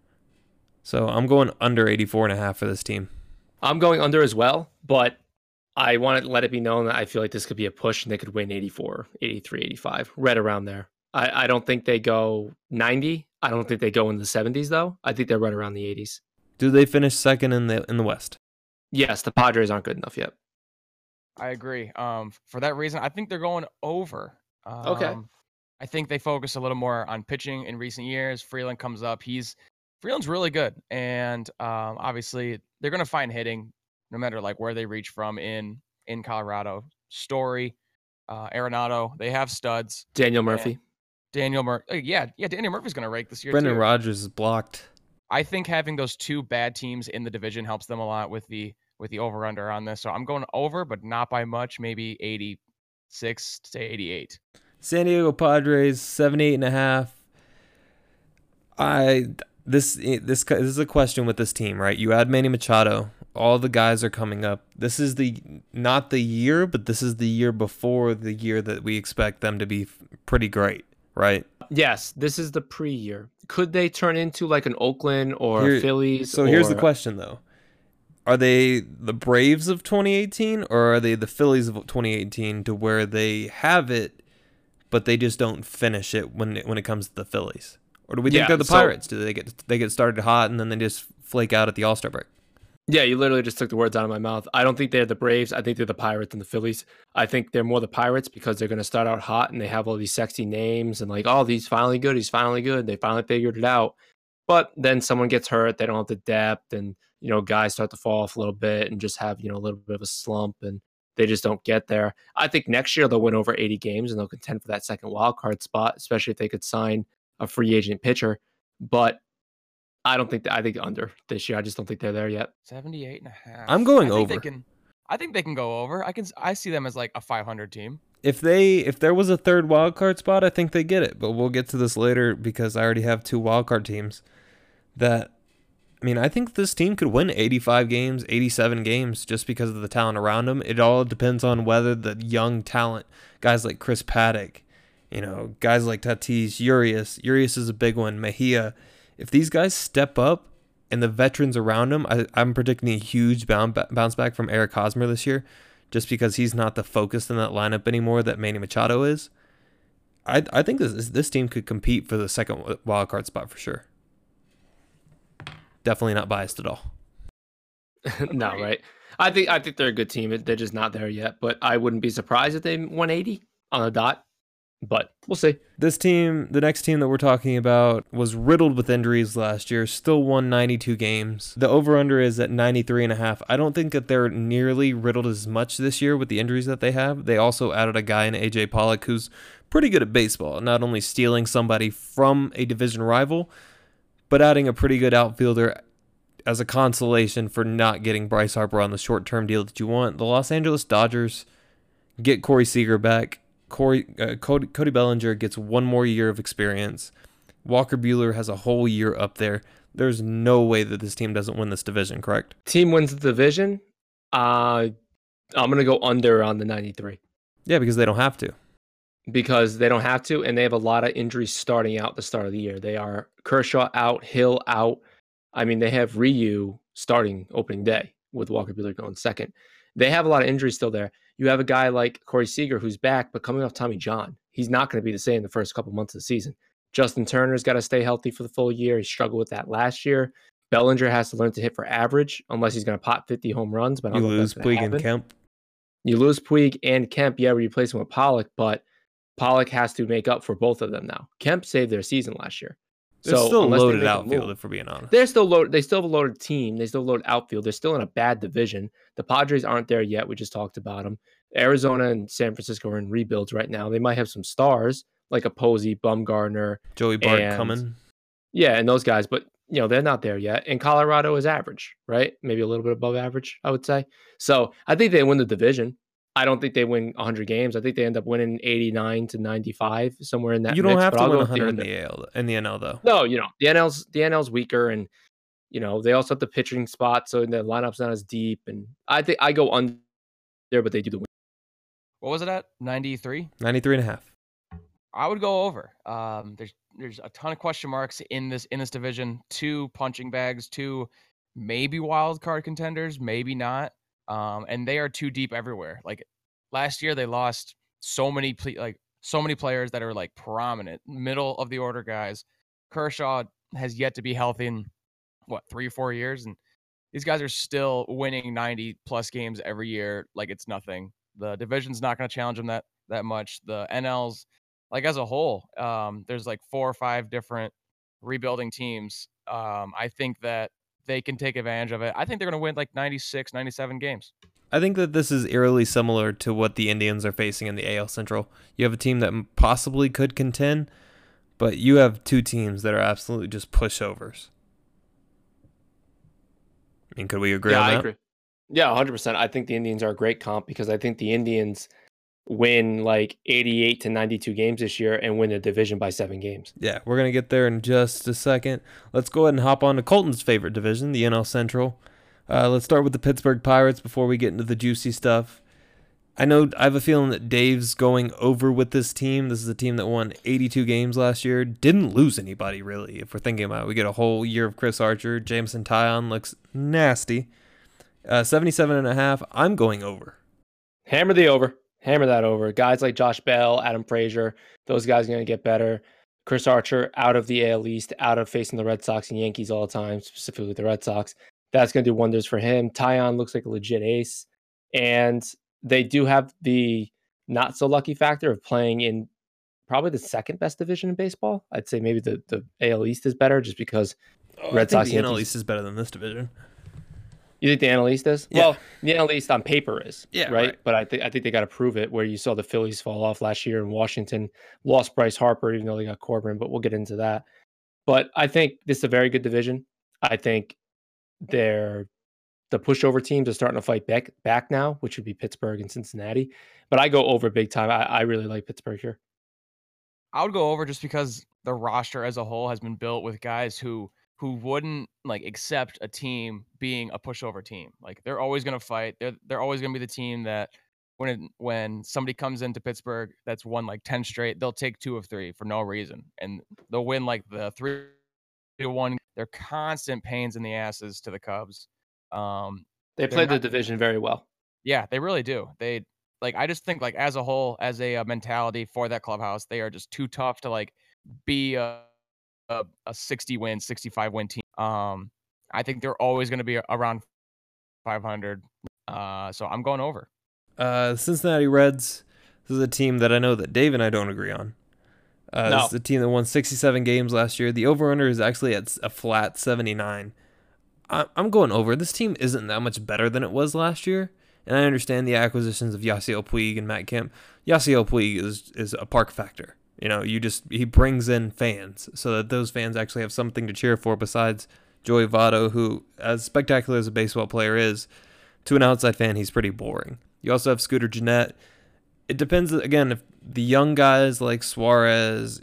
So I'm going under 84.5 for this team. I'm going under as well, but I want to let it be known that I feel like this could be a push and they could win 84, 83, 85, right around there. I don't think they go 90. I don't think they go in the 70s, though. I think they're right around the 80s. Do they finish second in the West? Yes, the Padres aren't good enough yet. I agree. For that reason, I think they're going over. Okay. I think they focus a little more on pitching in recent years. Freeland comes up. He's Freeland's really good, and obviously they're going to find hitting no matter like where they reach from in Colorado. Story, Arenado, they have studs. Daniel Murphy. Daniel Murphy. Daniel Murphy's going to rake this year Brendan too. Rodgers is blocked. I think having those two bad teams in the division helps them a lot with the over-under on this. So I'm going over, but not by much, maybe 86 to 88. San Diego Padres, 78.5. This is a question with this team, right? You add Manny Machado, all the guys are coming up. This is not the year, but this is the year before the year that we expect them to be pretty great, right? Yes, this is the pre-year. Could they turn into like an Oakland or Phillies? So here's the question, though. Are they the Braves of 2018, or are they the Phillies of 2018 to where they have it, but they just don't finish it when it comes to the Phillies? Or do we think they're the Pirates? Do they get started hot and then they just flake out at the All-Star break? Yeah, you literally just took the words out of my mouth. I don't think they're the Braves. I think they're the Pirates and the Phillies. I think they're more the Pirates because they're going to start out hot and they have all these sexy names and like, oh, he's finally good. He's finally good. They finally figured it out. But then someone gets hurt. They don't have the depth and, guys start to fall off a little bit and just have, a little bit of a slump and they just don't get there. I think next year they'll win over 80 games and they'll contend for that second wild card spot, especially if they could sign a free agent pitcher. But I think under this year. I just don't think they're there yet. 78.5. I'm going over. I think they can go over. I see them as like a 500 team. If there was a third wild card spot, I think they get it. But we'll get to this later because I already have two wild card teams. I think this team could win 85 games, 87 games just because of the talent around them. It all depends on whether the young talent, guys like Chris Paddock, guys like Tatis, Urias is a big one, Mejia. If these guys step up and the veterans around them, I'm predicting a huge bounce back from Eric Hosmer this year just because he's not the focus in that lineup anymore that Manny Machado is. I think this team could compete for the second wild card spot for sure. Definitely not biased at all. No, right? I think they're a good team. They're just not there yet, but I wouldn't be surprised if they won 80 on the dot. But we'll see. This team, the next team that we're talking about, was riddled with injuries last year, still won 92 games. The over-under is at 93.5. I don't think that they're nearly riddled as much this year with the injuries that they have. They also added a guy in AJ Pollock who's pretty good at baseball, not only stealing somebody from a division rival, but adding a pretty good outfielder as a consolation for not getting Bryce Harper on the short-term deal that you want. The Los Angeles Dodgers get Corey Seager back. Cody Bellinger gets one more year of experience. Walker Buehler has a whole year up there. There's no way that this team doesn't win this division, correct? Team wins the division. I'm going to go under on the 93. Yeah, because they don't have to. Because they don't have to, and they have a lot of injuries starting out the start of the year. They are Kershaw out, Hill out. They have Ryu starting opening day with Walker Buehler going second. They have a lot of injuries still there. You have a guy like Corey Seager who's back, but coming off Tommy John. He's not going to be the same the first couple months of the season. Justin Turner's got to stay healthy for the full year. He struggled with that last year. Bellinger has to learn to hit for average unless he's going to pot 50 home runs. But you lose Puig and Kemp. You lose Puig and Kemp. Yeah, replace him with Pollock, but Pollock has to make up for both of them now. Kemp saved their season last year. They're still a loaded outfield, if we're being honest. They're still loaded. They still have a loaded team. They still load outfield. They're still in a bad division. The Padres aren't there yet. We just talked about them. Arizona and San Francisco are in rebuilds right now. They might have some stars like a Posey, Bumgarner, Joey Bart coming. Yeah, and those guys, but they're not there yet. And Colorado is average, right? Maybe a little bit above average, I would say. So I think they win the division. I don't think they win 100 games. I think they end up winning 89 to 95, somewhere in that. You don't mix, have to win 100 in the NL, though. No, the NL's weaker, and they also have the pitching spot, so the lineup's not as deep. And I think I go under there, but they do the win. What was it at? 93? 93.5. I would go over. There's a ton of question marks in this division. 2 punching bags, 2 maybe wild card contenders, maybe not. And they are too deep everywhere. Like last year, they lost so many players that are like prominent middle of the order guys. Kershaw has yet to be healthy in 3 or 4 years, and these guys are still winning 90 plus games every year. Like it's nothing. The division's not going to challenge them that much. The NL's like as a whole, there's like 4 or 5 different rebuilding teams, I think that they can take advantage of it. I think they're going to win like 96, 97 games. I think that this is eerily similar to what the Indians are facing in the AL Central. You have a team that possibly could contend, but you have two teams that are absolutely just pushovers. I mean, could we agree on that? I agree. Yeah, 100%. I think the Indians are a great comp because I think the Indians win like 88 to 92 games this year and win the division by 7 games. Yeah, we're going to get there in just a second. Let's go ahead and hop on to Colton's favorite division, the NL Central. Let's start with the Pittsburgh Pirates before we get into the juicy stuff. I have a feeling that Dave's going over with this team. This is a team that won 82 games last year. Didn't lose anybody, really, if we're thinking about it. We get a whole year of Chris Archer. Jameson Taillon looks nasty. 77.5. I'm going over. Hammer the over. Hammer that over. Guys like Josh Bell, Adam Frazier, those guys are going to get better. Chris Archer out of the AL East, out of facing the Red Sox and Yankees all the time, specifically the Red Sox. That's going to do wonders for him. Taillon looks like a legit ace. And they do have the not so lucky factor of playing in probably the second best division in baseball. I'd say maybe the AL East is better just because Red Sox the NL East is better than this division. You think the NL East is? Yeah. Well, the NL East on paper is. Yeah, right. But I think they got to prove it. Where you saw the Phillies fall off last year, and Washington lost Bryce Harper, even though they got Corbin. But we'll get into that. But I think this is a very good division. I think the pushover teams are starting to fight back now, which would be Pittsburgh and Cincinnati. But I go over big time. I really like Pittsburgh here. I would go over just because the roster as a whole has been built with guys who wouldn't like accept a team being a pushover team. Like they're always going to fight. They're always going to be the team that when somebody comes into Pittsburgh that's won like 10 straight, they'll take 2 of 3 for no reason, and they'll win like the 3-1. They're constant pains in the asses to the Cubs. They play the division very well. Yeah, they really do. I just think like as a whole, as a mentality for that clubhouse, they are just too tough to like be a 60-win, 65-win team. I think they're always going to be around 500. So I'm going over. Cincinnati Reds. This is a team that I know that Dave and I don't agree on. No. This is a team that won 67 games last year. The over-under is actually at a flat 79. I'm going over. This team isn't that much better than it was last year. And I understand the acquisitions of Yasiel Puig and Matt Kemp. Yasiel Puig is a park factor. You know, he brings in fans so that those fans actually have something to cheer for besides Joey Votto, who, as spectacular as a baseball player is, to an outside fan, he's pretty boring. You also have Scooter Gennett. It depends, again, if the young guys like Suarez,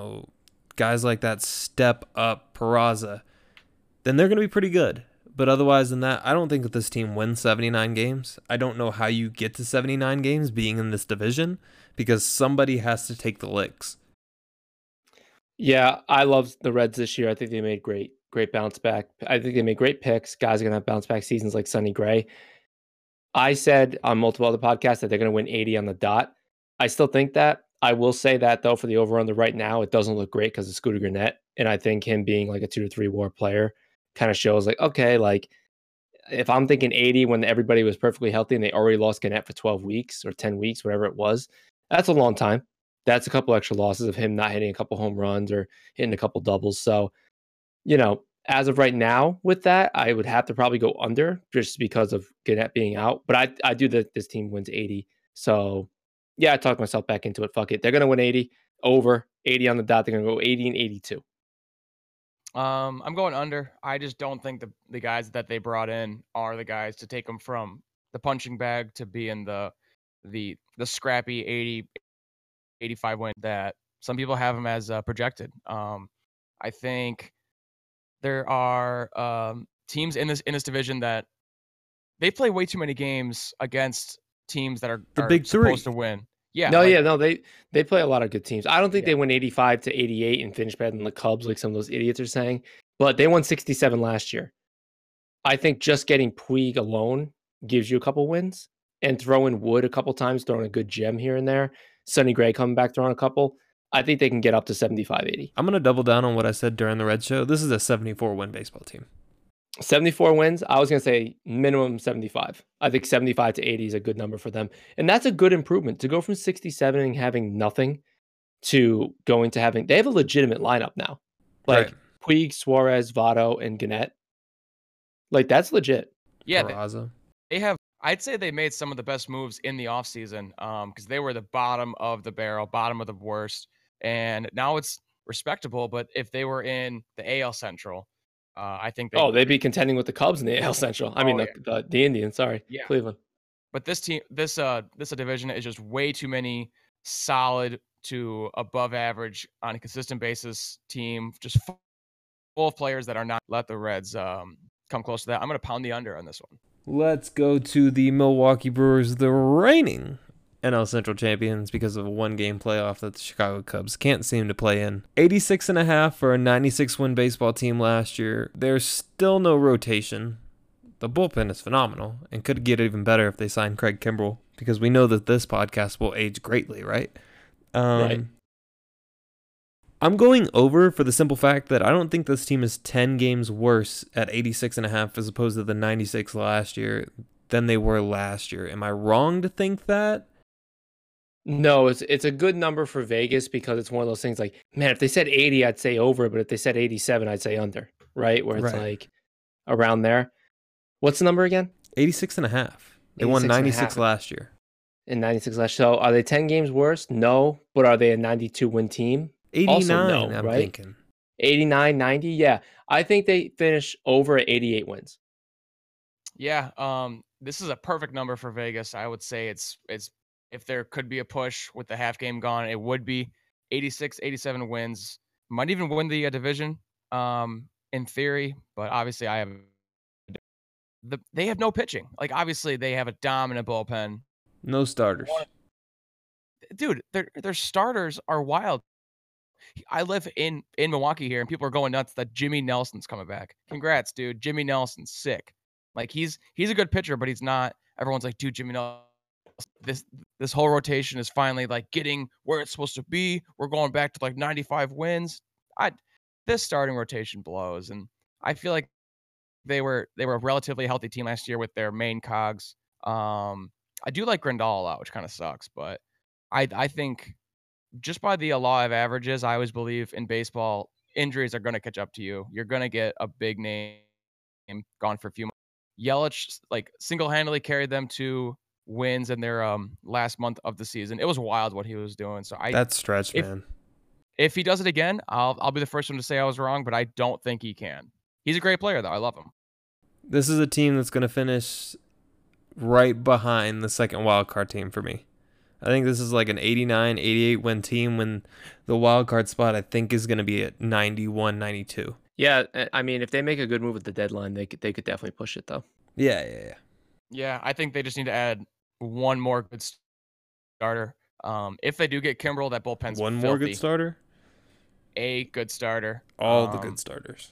guys like that step up, Peraza, then they're going to be pretty good. But otherwise than that, I don't think that this team wins 79 games. I don't know how you get to 79 games being in this division because somebody has to take the licks. Yeah, I love the Reds this year. I think they made great bounce back. I think they made great picks. Guys are going to have bounce back seasons like Sonny Gray. I said on multiple other podcasts that they're going to win 80 on the dot. I still think that. I will say that, though, for the over-under right now, it doesn't look great because of Scooter Gennett. And I think him being like a 2 to 3 WAR player kind of shows like, okay, like if I'm thinking 80 when everybody was perfectly healthy and they already lost Gennett for 12 weeks or 10 weeks, whatever it was, that's a long time. That's a couple extra losses of him not hitting a couple home runs or hitting a couple doubles. So, as of right now with that, I would have to probably go under just because of Gennett being out. But I do that this team wins 80. So, yeah, I talked myself back into it. Fuck it. They're going to win 80 over 80 on the dot. They're going to go 80 and 82. I'm going under. I just don't think the guys that they brought in are the guys to take them from the punching bag to being the scrappy 80, 85 win that some people have them as projected. I think there are teams in this division that they play way too many games against teams that are big supposed three to win. Yeah. They play a lot of good teams. I don't think they win 85 to 88 and finish better than the Cubs, like some of those idiots are saying. But they won 67 last year. I think just getting Puig alone gives you a couple wins, and throwing Wood a couple times, throwing a good gem here and there. Sonny Gray coming back, throwing a couple. I think they can get up to 75, 80. I'm going to double down on what I said during the Red Show. This is a 74-win baseball team. 74 wins. I was going to say minimum 75. I think 75 to 80 is a good number for them. And that's a good improvement to go from 67 and having nothing to going to having, they have a legitimate lineup now. Like Puig, Suarez, Votto, and Gannett. Like, that's legit. Yeah, Peraza. they have. I'd say they made some of the best moves in the offseason because they were the bottom of the barrel, bottom of the worst, and now it's respectable. But if they were in the AL Central, I think they'd be contending with the Cubs in the AL Central. I mean, the Indians. Sorry, yeah, Cleveland. But this team, this division is just way too many solid to above average on a consistent basis team, just full of players that are not. Let the Reds come close to that. I'm going to pound the under on this one. Let's go to the Milwaukee Brewers, the reigning NL Central champions, because of a one-game playoff that the Chicago Cubs can't seem to play in. 86.5 for a 96-win baseball team last year. There's still no rotation. The bullpen is phenomenal and could get even better if they sign Craig Kimbrell, because we know that this podcast will age greatly, right? Right. I'm going over for the simple fact that I don't think this team is 10 games worse at 86.5 as opposed to the 96 last year than they were last year. Am I wrong to think that? No, it's a good number for Vegas because it's one of those things like, man, if they said 80, I'd say over, but if they said 87, I'd say under, right? Where it's like around there. What's the number again? 86.5. They won 96 last year. And 96 last. So are they 10 games worse? No. But are they a 92-win team? 89, no, I'm right? thinking. 89, 90? Yeah. I think they finish over at 88 wins. Yeah. This is a perfect number for Vegas. I would say it's if there could be a push with the half game gone, it would be 86, 87 wins. Might even win the division in theory, but obviously they have no pitching. Like, obviously they have a dominant bullpen. No starters. Dude, their starters are wild. I live in Milwaukee here, and people are going nuts that Jimmy Nelson's coming back. Congrats, dude. Jimmy Nelson's sick. Like, he's a good pitcher, but he's not. Everyone's like, dude, Jimmy Nelson. This whole rotation is finally like getting where it's supposed to be. We're going back to like 95 wins. This starting rotation blows, and I feel like they were a relatively healthy team last year with their main cogs. I do like Grandal a lot, which kind of sucks, but I think just by the law of averages, I always believe in baseball, injuries are going to catch up to you. You're going to get a big name gone for a few months. Yelich like single-handedly carried them to wins in their last month of the season. It was wild what he was doing. So that's stretch, man. If he does it again, I'll be the first one to say I was wrong, but I don't think he can. He's a great player, though. I love him. This is a team that's going to finish right behind the second wild card team for me. I think this is like an 89, 88 win team when the wild card spot I think is going to be at 91, 92. Yeah, I mean, if they make a good move at the deadline, they could definitely push it though. Yeah. Yeah, I think they just need to add one more good starter. If they do get Kimbrel, that bullpen's one filthy. More good starter? A good starter. All the good starters.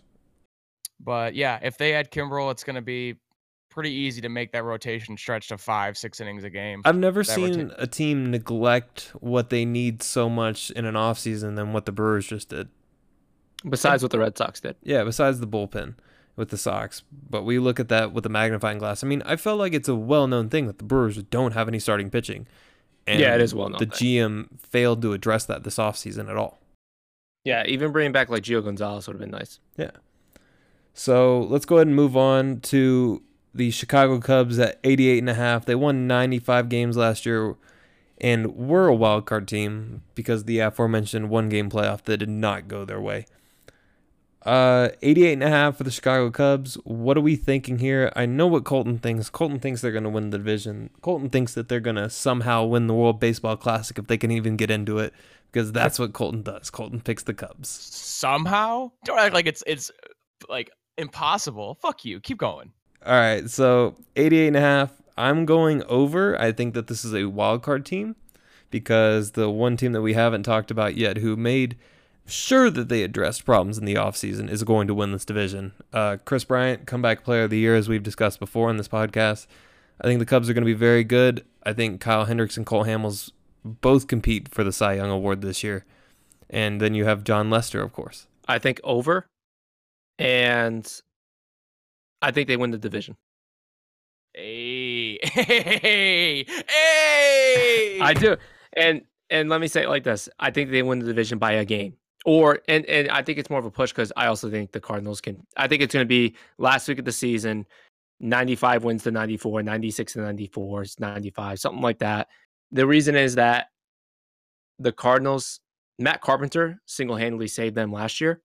But yeah, if they add Kimbrel, it's going to be pretty easy to make that rotation stretch to 5-6 innings a game. I've never seen a team neglect what they need so much in an offseason than what the Brewers just did. Besides what the Red Sox did. Yeah, besides the bullpen with the Sox. But we look at that with a magnifying glass. I mean, I felt like it's a well-known thing that the Brewers don't have any starting pitching. And yeah, it is well-known. The GM failed to address that this offseason at all. Yeah, even bringing back like Gio Gonzalez would have been nice. Yeah. So let's go ahead and move on to the Chicago Cubs at 88.5. They won 95 games last year and were a wild card team because the aforementioned one-game playoff that did not go their way. 88.5 for the Chicago Cubs. What are we thinking here? I know what Colton thinks. Colton thinks they're going to win the division. Colton thinks that they're going to somehow win the World Baseball Classic if they can even get into it, because that's what Colton does. Colton picks the Cubs. Somehow? Don't act like it's like impossible. Fuck you. Keep going. All right, so 88.5. I'm going over. I think that this is a wild card team because the one team that we haven't talked about yet who made sure that they addressed problems in the offseason is going to win this division. Chris Bryant, comeback player of the year, as we've discussed before in this podcast. I think the Cubs are going to be very good. I think Kyle Hendricks and Cole Hamels both compete for the Cy Young Award this year. And then you have John Lester, of course. I think over, and I think they win the division. Hey. I do. And let me say it like this. I think they win the division by a game. And I think it's more of a push because I also think the Cardinals can. I think it's going to be last week of the season, 95 wins to 94, 96 to 94, 95, something like that. The reason is that the Cardinals, Matt Carpenter single-handedly saved them last year.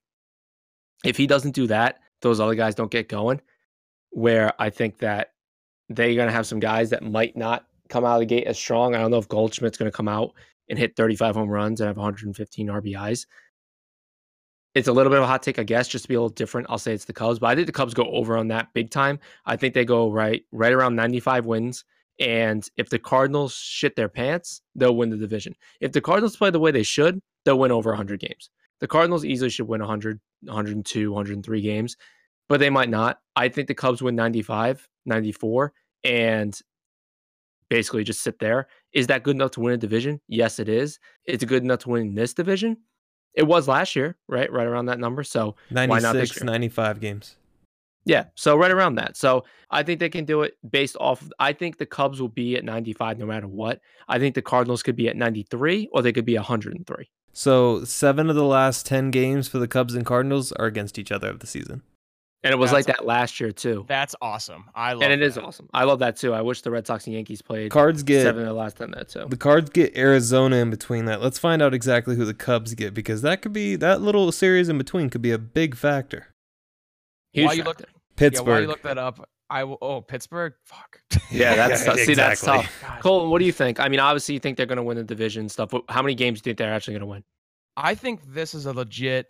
If he doesn't do that, those other guys don't get going. Where I think that they're going to have some guys that might not come out of the gate as strong. I don't know if Goldschmidt's going to come out and hit 35 home runs and have 115 RBIs. It's a little bit of a hot take, I guess, just to be a little different. I'll say it's the Cubs, but I think the Cubs go over on that big time. I think they go right around 95 wins. And if the Cardinals shit their pants, they'll win the division. If the Cardinals play the way they should, they'll win over 100 games. The Cardinals easily should win 100, 102, 103 games, but they might not. I think the Cubs win 95, 94, and basically just sit there. Is that good enough to win a division? Yes, it is. It's good enough to win this division. It was last year, right around that number. So 96, why not this year? 95 games. Yeah, so right around that. So I think they can do it based off. I think the Cubs will be at 95 no matter what. I think the Cardinals could be at 93 or they could be 103. So 7 of the last 10 games for the Cubs and Cardinals are against each other of the season. And it was like that last year too. That's awesome. I love and it that. is awesome. I love that too. I wish the Red Sox and Yankees played. Cards get 7 of the last 10 that too. The Cards get Arizona in between that. Let's find out exactly who the Cubs get because that little series in between could be a big factor. Huge While you factor. Pittsburgh. Yeah, while you look that up, Pittsburgh? Fuck. Yeah, that's tough. See, that's exactly. tough. God. Colton, what do you think? I mean, obviously you think they're going to win the division stuff. But how many games do you think they're actually going to win? I think this is a legit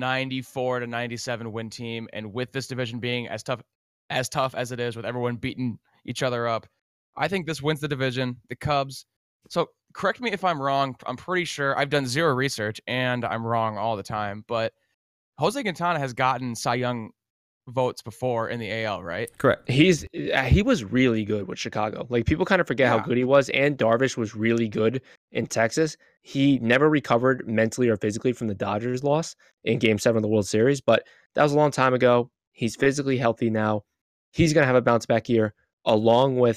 94 to 97 win team, and with this division being as tough as it is, with everyone beating each other up, I think this wins the division. The Cubs. So correct me if I'm wrong. I'm pretty sure I've done zero research, and I'm wrong all the time. But Jose Quintana has gotten Cy Young votes before in the AL, right? Correct. He was really good with Chicago. Like people kind of forget how good he was, and Darvish was really good in Texas. He never recovered mentally or physically from the Dodgers loss in Game 7 of the World Series, but that was a long time ago. He's physically healthy now. He's going to have a bounce back year along with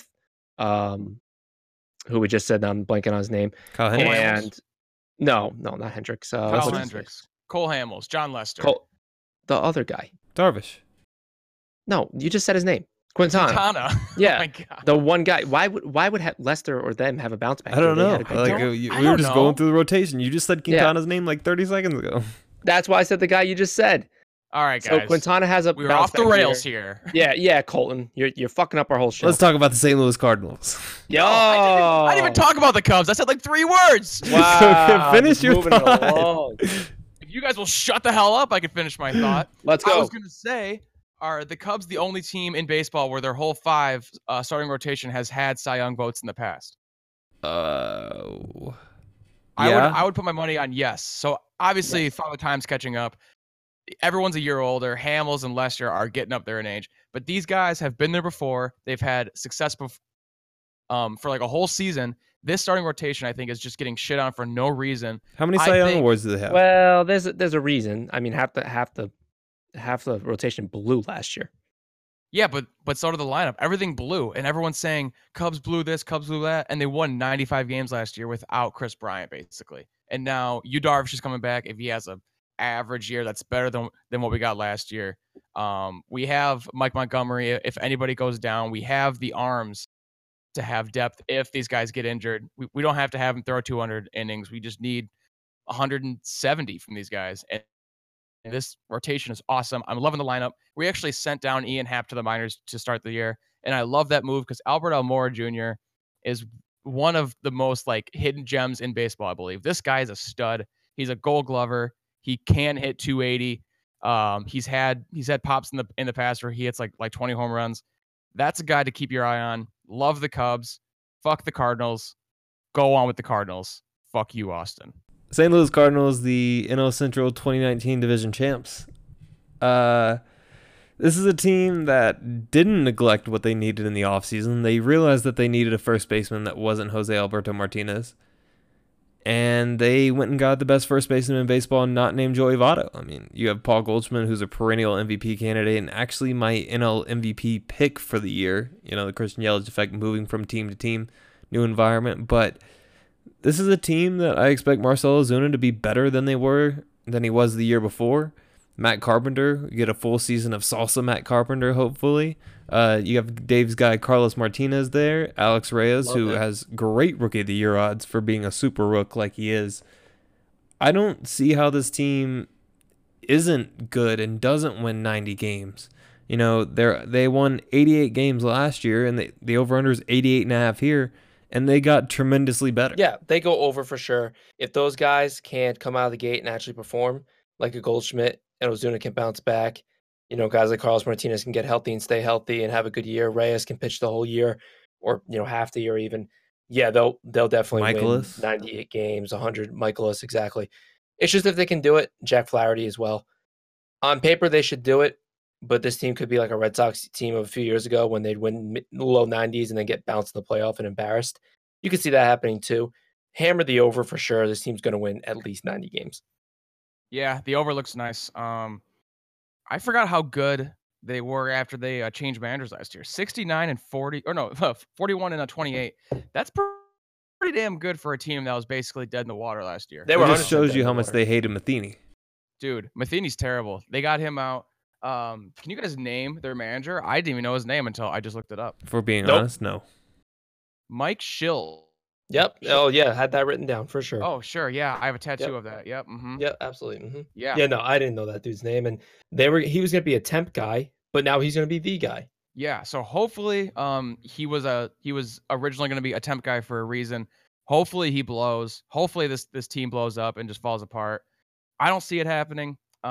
who we just said, I'm blanking on his name. Kyle Hendricks. And no, not Hendricks. Kyle Hendricks. Cole Hamels, John Lester. The other guy. Darvish. No, you just said his name. Quintana. Yeah. Oh my God. The one guy. Why would Lester or them have a bounce back? I don't know. We were just going through the rotation. You just said Quintana's name like 30 seconds ago. That's why I said the guy you just said. All right, guys. So Quintana has a. We were off the rails here. Yeah, Colton. You're fucking up our whole show. Let's talk about the St. Louis Cardinals. Yo, I didn't even talk about the Cubs. I said like 3 words. Wow. Finish your thought. If you guys will shut the hell up, I can finish my thought. Let's go. I was gonna say, are the Cubs the only team in baseball where their whole 5 starting rotation has had Cy Young votes in the past? Yeah. I would put my money on yes. So obviously, Father Time's catching up. Everyone's a year older. Hamels and Lester are getting up there in age, but these guys have been there before. They've had success for like a whole season. This starting rotation, I think, is just getting shit on for no reason. How many Cy Young awards do they have? Well, there's a reason. I mean, half the rotation blew last year. Yeah, but so did the lineup. Everything blew, and everyone's saying Cubs blew this, Cubs blew that, and they won 95 games last year without Chris Bryant, basically. And now Yu Darvish is coming back. If he has a average year, that's better than what we got last year. We have Mike Montgomery. If anybody goes down, we have the arms to have depth if these guys get injured. We don't have to have them throw 200 innings. We just need 170 from these guys. And this rotation is awesome. I'm loving the lineup. We actually sent down Ian Happ to the minors to start the year, and I love that move because Albert Almora Jr. is one of the most like hidden gems in baseball, I believe. This guy is a stud. He's a Gold Glover. He can hit 280. He's had pops in the past where he hits like 20 home runs. That's a guy to keep your eye on. Love the Cubs. Fuck the Cardinals. Go on with the Cardinals. Fuck you, Austin. St. Louis Cardinals, the NL Central 2019 division champs. This is a team that didn't neglect what they needed in the offseason. They realized that they needed a first baseman that wasn't Jose Alberto Martinez. And they went and got the best first baseman in baseball, not named Joey Votto. I mean, you have Paul Goldschmidt, who's a perennial MVP candidate and actually my NL MVP pick for the year. You know, the Christian Yelich effect, moving from team to team, new environment. But this is a team that I expect Marcell Ozuna to be better than they were than he was the year before. Matt Carpenter, you get a full season of salsa Matt Carpenter, hopefully. You have Dave's guy Carlos Martinez there, Alex Reyes, who has great Rookie of the Year odds for being a super rook like he is. I don't see how this team isn't good and doesn't win 90 games. You know, they won 88 games last year, and the over-under is 88.5 here, and they got tremendously better. Yeah, they go over for sure. If those guys can't come out of the gate and actually perform, like a Goldschmidt and Ozuna can bounce back, you know, guys like Carlos Martinez can get healthy and stay healthy and have a good year. Reyes can pitch the whole year or, you know, half the year even. Yeah, they'll definitely win 98 games, 100. Michaelis, exactly. It's just if they can do it, Jack Flaherty as well. On paper, they should do it, but this team could be like a Red Sox team of a few years ago when they'd win low 90s and then get bounced in the playoff and embarrassed. You could see that happening too. Hammer the over for sure. This team's going to win at least 90 games. Yeah, the over looks nice. I forgot how good they were after they changed managers last year. 69 and 40, or no, 41 and 28. That's pretty damn good for a team that was basically dead in the water last year. It just shows you how much they hated Matheny. Dude, Matheny's terrible. They got him out. Can you guys name their manager? I didn't even know his name until I just looked it up. For being honest, no. Mike Schill. Yep. Oh, yeah. Had that written down for sure. Oh, sure. Yeah. I have a tattoo of that. Yep. Mm-hmm. Yep. Absolutely. Mm-hmm. Yeah. Yeah. No, I didn't know that dude's name. And he was going to be a temp guy, but now he's going to be the guy. Yeah. So hopefully, he was originally going to be a temp guy for a reason. Hopefully he blows. Hopefully this team blows up and just falls apart. I don't see it happening.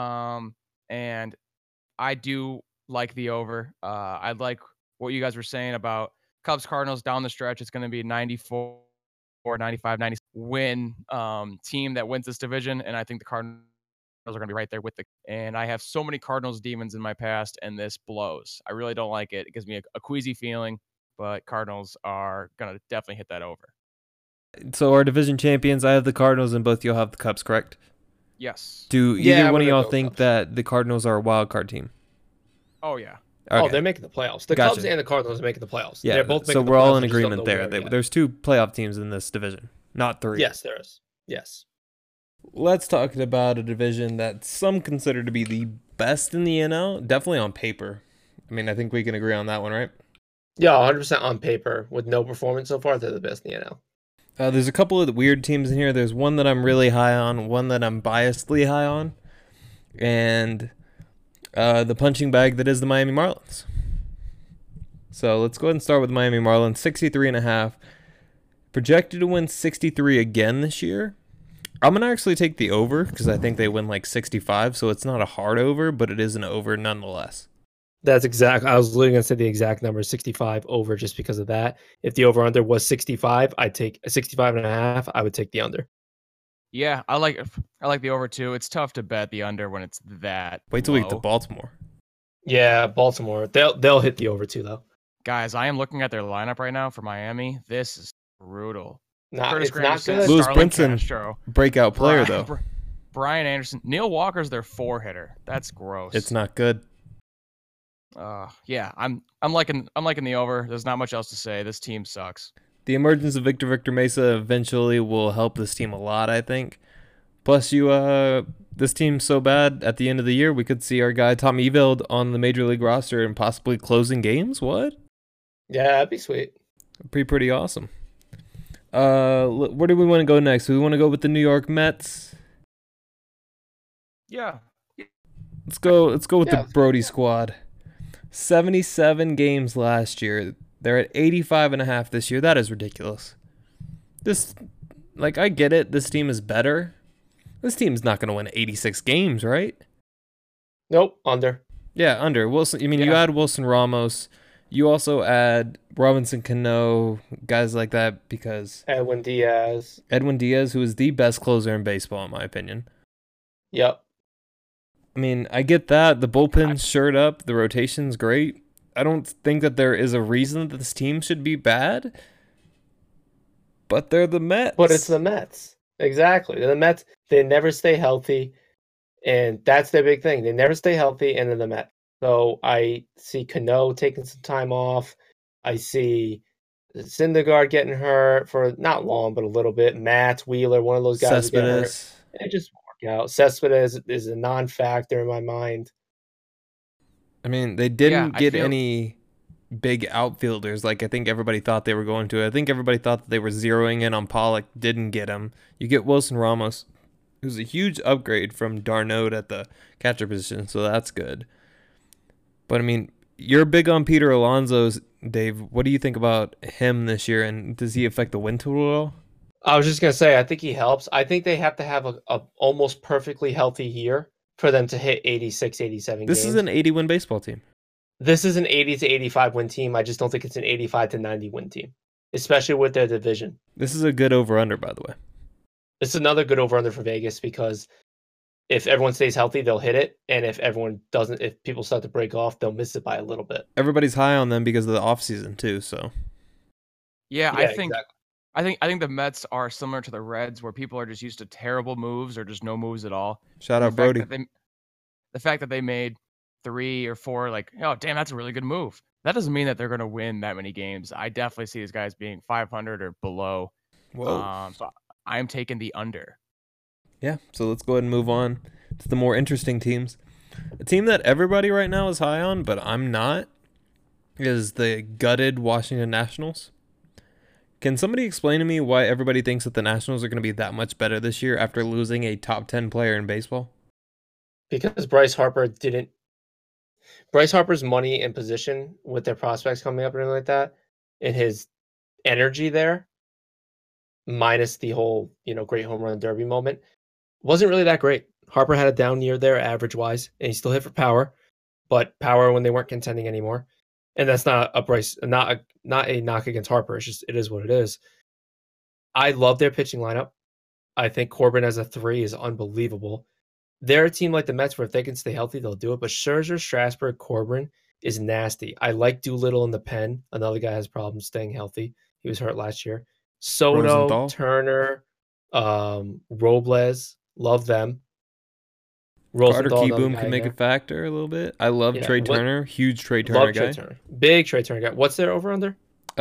And I do like the over. I like what you guys were saying about Cubs Cardinals down the stretch. It's going to be 94. 95, 90 win team that wins this division, and I think the Cardinals are going to be right there with and I have so many Cardinals demons in my past, and this blows. I really don't like it. It gives me a queasy feeling, but Cardinals are going to definitely hit that over. So our division champions, I have the Cardinals, and both y'all have the Cubs, correct? Yes. Do either one of y'all think that the Cardinals are a wild card team? Oh, yeah. Okay. Oh, they're making the playoffs. The Cubs and the Cardinals are making the playoffs. Yeah, they're both so we're all in agreement there. There's 2 playoff teams in this division, not 3. Yes, there is. Yes. Let's talk about a division that some consider to be the best in the NL, definitely on paper. I mean, I think we can agree on that one, right? Yeah, 100% on paper. With no performance so far, they're the best in the NL. There's a couple of weird teams in here. There's one that I'm really high on, one that I'm biasedly high on, and the punching bag that is the Miami Marlins. So let's go ahead and start with Miami Marlins, 63.5. Projected to win 63 again this year. I'm going to actually take the over because I think they win like 65, so it's not a hard over, but it is an over nonetheless. That's exact. I was literally going to say the exact number, 65 over, just because of that. If the over-under was 65, I'd take 65.5. I would take the under. Yeah, I like the over too. It's tough to bet the under when it's that. Wait till we get to Baltimore. Yeah, Baltimore. They'll hit the over too, though. Guys, I am looking at their lineup right now for Miami. This is brutal. It's not good. Lewis Brinson, breakout player though. Brian Anderson, Neil Walker's their 4-hitter. That's gross. It's not good. Yeah, I'm liking the over. There's not much else to say. This team sucks. The emergence of Victor Mesa eventually will help this team a lot, I think. Plus, this team's so bad, at the end of the year, we could see our guy Tommy Eveld on the Major League roster and possibly closing games. What? Yeah, that'd be sweet. Pretty awesome. Where do we want to go next? Do we want to go with the New York Mets? Yeah. Let's go with the Brody squad. 77 games last year. They're at 85.5 this year. That is ridiculous. I get it. This team is better. This team's not going to win 86 games, right? Nope, under. Yeah, under. Wilson. You add Wilson Ramos. You also add Robinson Cano, guys like that, because Edwin Diaz, who is the best closer in baseball, in my opinion. Yep. I mean, I get that. The bullpen's shirt up. The rotation's great. I don't think that there is a reason that this team should be bad. But they're the Mets. But it's the Mets. Exactly. The Mets, they never stay healthy. And that's their big thing. They never stay healthy, and then the Mets. So I see Cano taking some time off. I see Syndergaard getting hurt for not long, but a little bit. Matt Wheeler, one of those guys. Cespedes. It just out. Cespedes is a non-factor in my mind. I mean, they didn't get any big outfielders like I think everybody thought they were going to. I think everybody thought that they were zeroing in on Pollock, didn't get him. You get Wilson Ramos, who's a huge upgrade from d'Arnaud at the catcher position, so that's good. But I mean, you're big on Peter Alonso, Dave. What do you think about him this year, and does he affect the win total at all? I was just going to say, I think he helps. I think they have to have a almost perfectly healthy year for them to hit 86, 87 games. This is an 80-win baseball team. This is an 80 to 85 win team. I just don't think it's an 85 to 90 win team, especially with their division. This is a good over-under, by the way. It's another good over-under for Vegas because if everyone stays healthy, they'll hit it. And if everyone doesn't, if people start to break off, they'll miss it by a little bit. Everybody's high on them because of the offseason, too, so. Yeah, I think exactly. I think the Mets are similar to the Reds, where people are just used to terrible moves or just no moves at all. Shout out Brody. The fact that they made 3 or 4, like, oh damn, that's a really good move. That doesn't mean that they're going to win that many games. I definitely see these guys being 500 or below. Whoa. So I'm taking the under. Yeah, so let's go ahead and move on to the more interesting teams. A team that everybody right now is high on, but I'm not, is the gutted Washington Nationals. Can somebody explain to me why everybody thinks that the Nationals are going to be that much better this year after losing a top 10 player in baseball? Because Bryce Harper's money and position with their prospects coming up and everything like that, and his energy there, minus the whole, great home run derby moment, wasn't really that great. Harper had a down year there average-wise, and he still hit for power, but power when they weren't contending anymore. And that's not a knock against Harper. It's just, it is what it is. I love their pitching lineup. I think Corbin as a 3 is unbelievable. They're a team like the Mets where if they can stay healthy, they'll do it. But Scherzer, Strasburg, Corbin is nasty. I like Doolittle in the pen. Another guy has problems staying healthy. He was hurt last year. Soto, Rosenthal. Turner, Robles, love them. Carter Kieboom can make a factor a little bit. I love Trey Turner. Huge Trey Turner guy. Big Trey Turner guy. What's their over-under?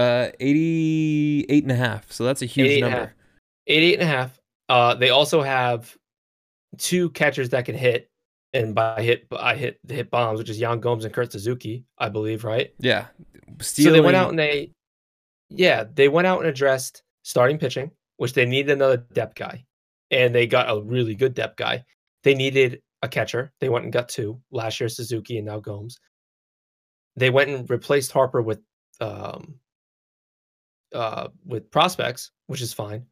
88.5. So that's a huge number. 88.5. They also have 2 catchers that can hit, and by hit bombs, which is Yan Gomes and Kurt Suzuki, I believe, right? Yeah. So they went out and they went out and addressed starting pitching, which they needed another depth guy, and they got a really good depth guy. They needed a catcher. They went and got 2 last year, Suzuki and now Gomes. They went and replaced Harper with prospects, which is fine.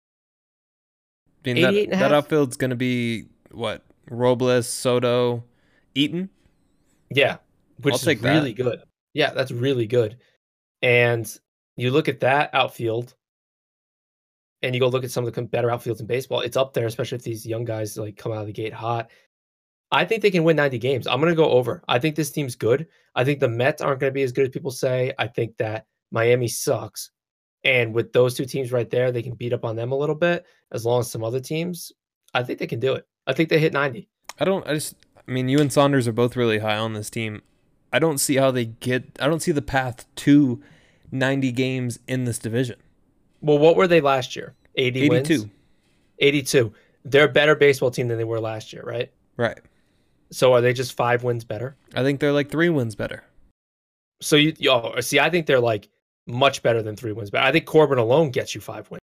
I mean, that outfield's going to be what? Robles, Soto, Eaton? Yeah, which is really good. Yeah, that's really good. And you look at that outfield, and you go look at some of the better outfields in baseball. It's up there, especially if these young guys come out of the gate hot. I think they can win 90 games. I'm going to go over. I think this team's good. I think the Mets aren't going to be as good as people say. I think that Miami sucks. And with those 2 teams right there, they can beat up on them a little bit, as long as some other teams. I think they can do it. I think they hit 90. I mean, you and Saunders are both really high on this team. I don't see the path to 90 games in this division. Well, what were they last year? 82 wins? 82. They're a better baseball team than they were last year, right? Right. So are they just 5 wins better? I think they're 3 wins better. So I think they're much better than 3 wins better. I think Corbin alone gets you 5 wins.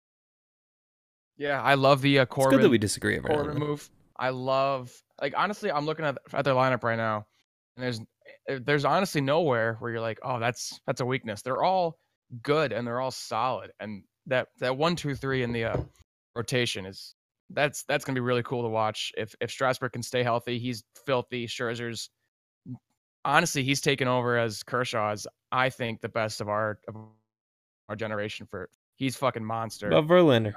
Yeah, I love the Corbin. It's good that we disagree every Corbin move. I love, honestly, I'm looking at their lineup right now, and there's honestly nowhere where you're like, oh, that's a weakness. They're all good and they're all solid, and that 1, 2, 3 in the rotation that's gonna be really cool to watch. If Strasburg can stay healthy, he's filthy. Scherzer's honestly, he's taken over as Kershaw as, I think, the best of our generation. He's fucking monster. Above Verlander.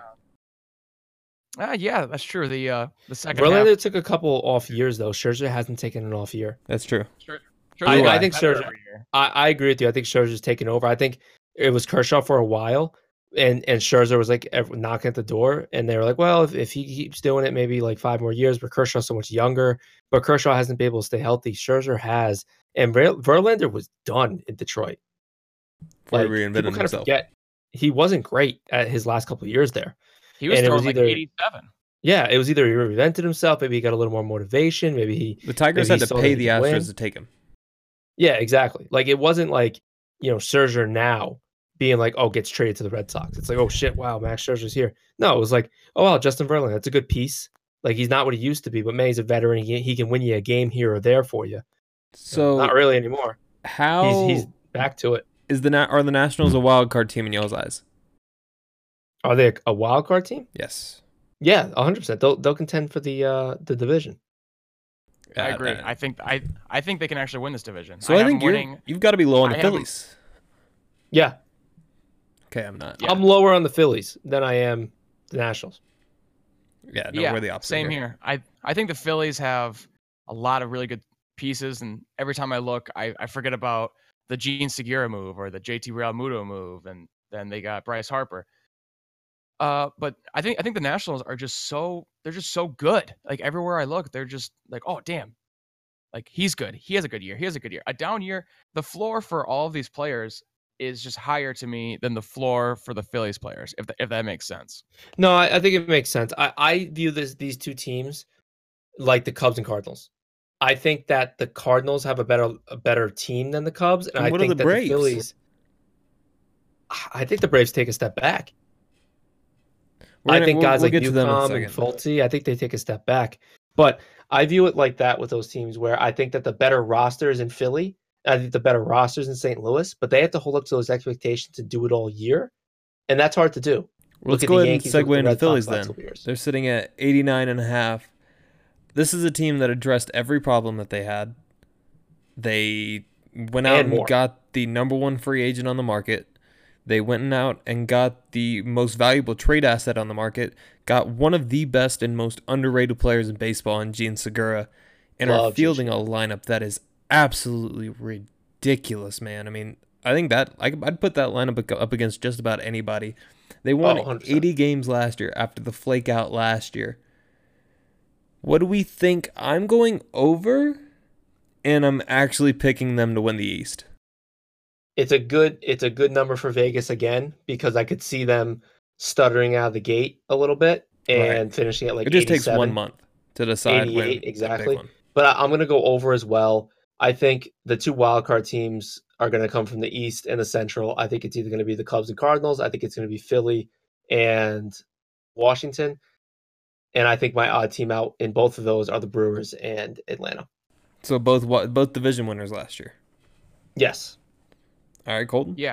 Yeah, that's true. The second Verlander half, took a couple off years though. Scherzer hasn't taken an off year. That's true. I think Scherzer. I agree with you. I think Scherzer's taken over. I think it was Kershaw for a while, and Scherzer was knocking at the door, and they were like, well, if he keeps doing it, maybe 5 more years. But Kershaw's so much younger. But Kershaw hasn't been able to stay healthy. Scherzer has, and Verlander was done in Detroit. He reinvented himself. He wasn't great at his last couple of years there. He was throwing 87. Yeah, it was either he reinvented himself, maybe he got a little more motivation, the Tigers had to pay the Astros to take him. Yeah, exactly. Like it wasn't like, Scherzer now being like, oh, gets traded to the Red Sox. It's like, oh shit, wow, Max Scherzer's here. No, it was like, oh wow, Justin Verlander, that's a good piece. Like he's not what he used to be, but man, he's a veteran. He can win you a game here or there for you. So not really anymore. How he's back to it. Are the Nationals a wild card team in y'all's eyes? Are they a wild card team? Yes. Yeah, 100%. They'll contend for the division. I agree. I think they can actually win this division. So I think you've got to be low on the Phillies. Yeah. Okay, I'm not. Yeah. I'm lower on the Phillies than I am the Nationals. Yeah, no, we're the opposite. Same here. I think the Phillies have a lot of really good pieces, and every time I look, I forget about the Gene Segura move or the JT Realmuto move, and then they got Bryce Harper. But I think the Nationals are just so good. Like everywhere I look, they're just like, oh damn, like he's good. He has a good year. He has a good year. A down year, the floor for all of these players is just higher to me than the floor for the Phillies players, if that makes sense. No, I think it makes sense. I view these two teams like the Cubs and Cardinals. I think that the Cardinals have a better team than the Cubs, and I think that the Phillies. I think the Braves take a step back. I think guys like Newcomb and Folty, I think they take a step back. But I view it like that with those teams where I think that the better roster is in Philly. I think the better rosters in St. Louis, but they have to hold up to those expectations to do it all year. And that's hard to do. Let's go ahead and segue into the Phillies then. They're sitting at 89.5. This is a team that addressed every problem that they had. They went out and got the number one free agent on the market. They went out and got the most valuable trade asset on the market, got one of the best and most underrated players in baseball in Gene Segura, and are fielding a lineup that is absolutely ridiculous, man. I mean, I think that I'd put that lineup up against just about anybody. They won 80 games last year after the flake out last year. What do we think? I'm going over, and I'm actually picking them to win the East. It's a good number for Vegas again, because I could see them stuttering out of the gate a little bit and finishing at like 87. It just takes 1 month to decide 88, exactly. But I'm going to go over as well. I think the two wildcard teams are going to come from the East and the Central. I think it's either going to be the Cubs and Cardinals. I think it's going to be Philly and Washington. And I think my odd team out in both of those are the Brewers and Atlanta. So both division winners last year. Yes. All right, Colton. Yeah.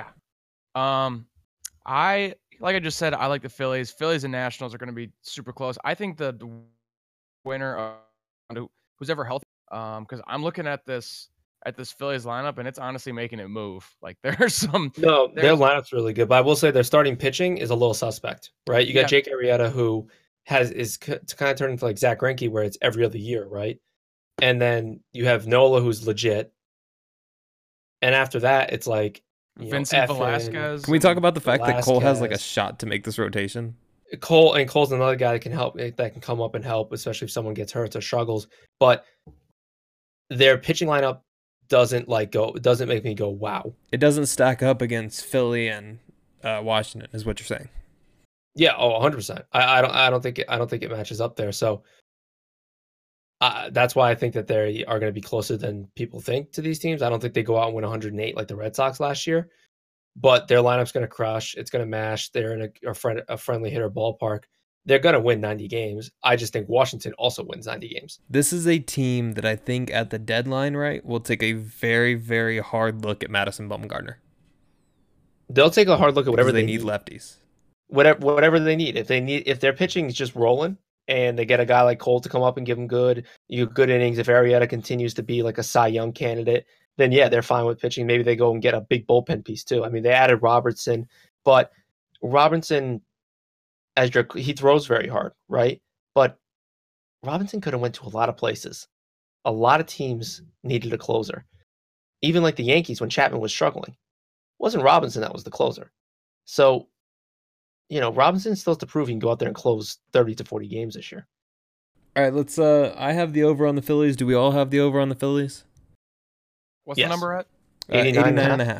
Like I just said, I like the Phillies. Phillies and Nationals are going to be super close. I think the winner, who's ever healthy, because I'm looking at this Phillies lineup, and it's honestly making it move. Like their lineup's really good, but I will say their starting pitching is a little suspect, right? You got Jake Arrieta, who is kind of turned into like Zach Greinke, where it's every other year, right? And then you have Nola, who's legit, and after that, it's like Vincent Velasquez. Can we talk about the fact that Cole has like a shot to make this rotation? Cole's another guy that can help, that can come up and help, especially if someone gets hurt or struggles. But their pitching lineup doesn't make me go wow. It doesn't stack up against Philly and Washington, is what you're saying. Yeah, 100%. I don't think it matches up there. So that's why I think that they are going to be closer than people think to these teams. I don't think they go out and win 108 like the Red Sox last year, but their lineup's going to crush. It's going to mash. They're in a friendly hitter ballpark. They're going to win 90 games. I just think Washington also wins 90 games. This is a team that I think at the deadline, right, will take a very, very hard look at Madison Bumgarner. They'll take a hard look at whatever they need lefties. Whatever they need. If their pitching is just rolling, and they get a guy like Cole to come up and give them good innings. If Arrieta continues to be like a Cy Young candidate, then yeah, they're fine with pitching. Maybe they go and get a big bullpen piece too. I mean, they added Robertson, but Robinson, he throws very hard, right? But Robinson could have went to a lot of places. A lot of teams needed a closer. Even like the Yankees when Chapman was struggling. It wasn't Robinson that was the closer. So, Robinson still has to prove he can go out there and close 30 to 40 games this year. All right, let's I have the over on the Phillies. Do we all have the over on the Phillies? What's the number at? 89.5.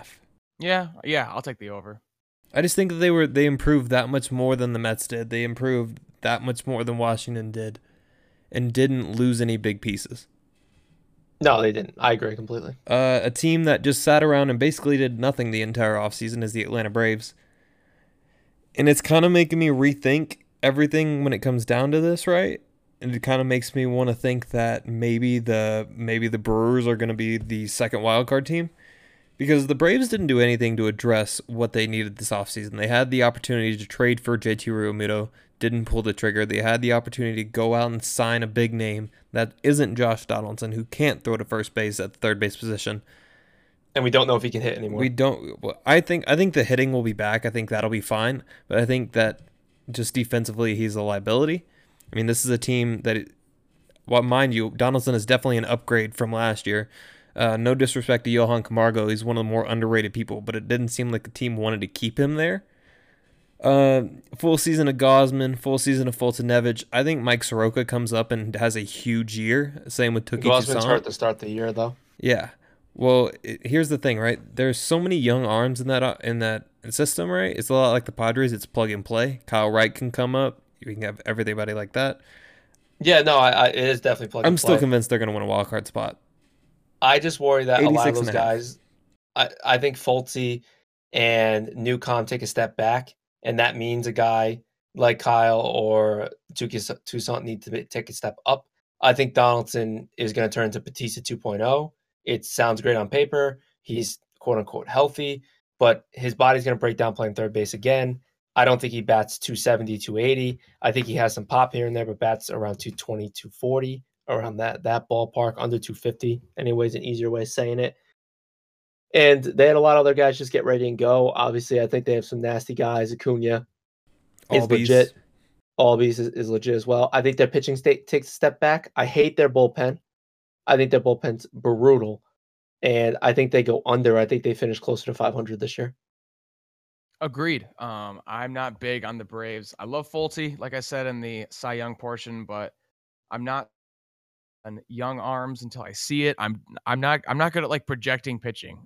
Yeah, I'll take the over. I just think that they improved that much more than the Mets did. They improved that much more than Washington did and didn't lose any big pieces. No, they didn't. I agree completely. A team that just sat around and basically did nothing the entire offseason is the Atlanta Braves. And it's kind of making me rethink everything when it comes down to this, right? And it kind of makes me want to think that maybe the Brewers are going to be the second wildcard team. Because the Braves didn't do anything to address what they needed this offseason. They had the opportunity to trade for JT Realmuto, didn't pull the trigger. They had the opportunity to go out and sign a big name that isn't Josh Donaldson, who can't throw to first base at the third base position. And we don't know if he can hit anymore. We don't. I think the hitting will be back. I think that'll be fine. But I think that just defensively, he's a liability. I mean, this is a team that, well, mind you, Donaldson is definitely an upgrade from last year. No disrespect to Johan Camargo. He's one of the more underrated people, but it didn't seem like the team wanted to keep him there. Full season of Gausman, full season of Foltynewicz. I think Mike Soroka comes up and has a huge year. Same with Touki Toussaint. Gausman's hurt to start the year, though. Yeah. Well, here's the thing, right? There's so many young arms in that system, right? It's a lot like the Padres. It's plug and play. Kyle Wright can come up. You can have everybody like that. Yeah, no, it is definitely plug and play. I'm still convinced they're going to win a wild card spot. I just worry that a lot of those guys, I think Folty and Newcomb take a step back, and that means a guy like Kyle or Touki Toussaint need to take a step up. I think Donaldson is going to turn into Batista 2.0. It sounds great on paper. He's quote-unquote healthy, but his body's going to break down playing third base again. I don't think he bats 270, 280. I think he has some pop here and there, but bats around 220, 240. Around that ballpark, under 250. Anyways, an easier way of saying it. And they had a lot of other guys just get ready and go. Obviously, I think they have some nasty guys. Acuna is legit. Albies is legit as well. I think their pitching takes a step back. I hate their bullpen. I think their bullpen's brutal. And I think they go under. I think they finish closer to 500 this year. Agreed. I'm not big on the Braves. I love Folty, like I said in the Cy Young portion, but I'm not on young arms until I see it. I'm not good at like projecting pitching.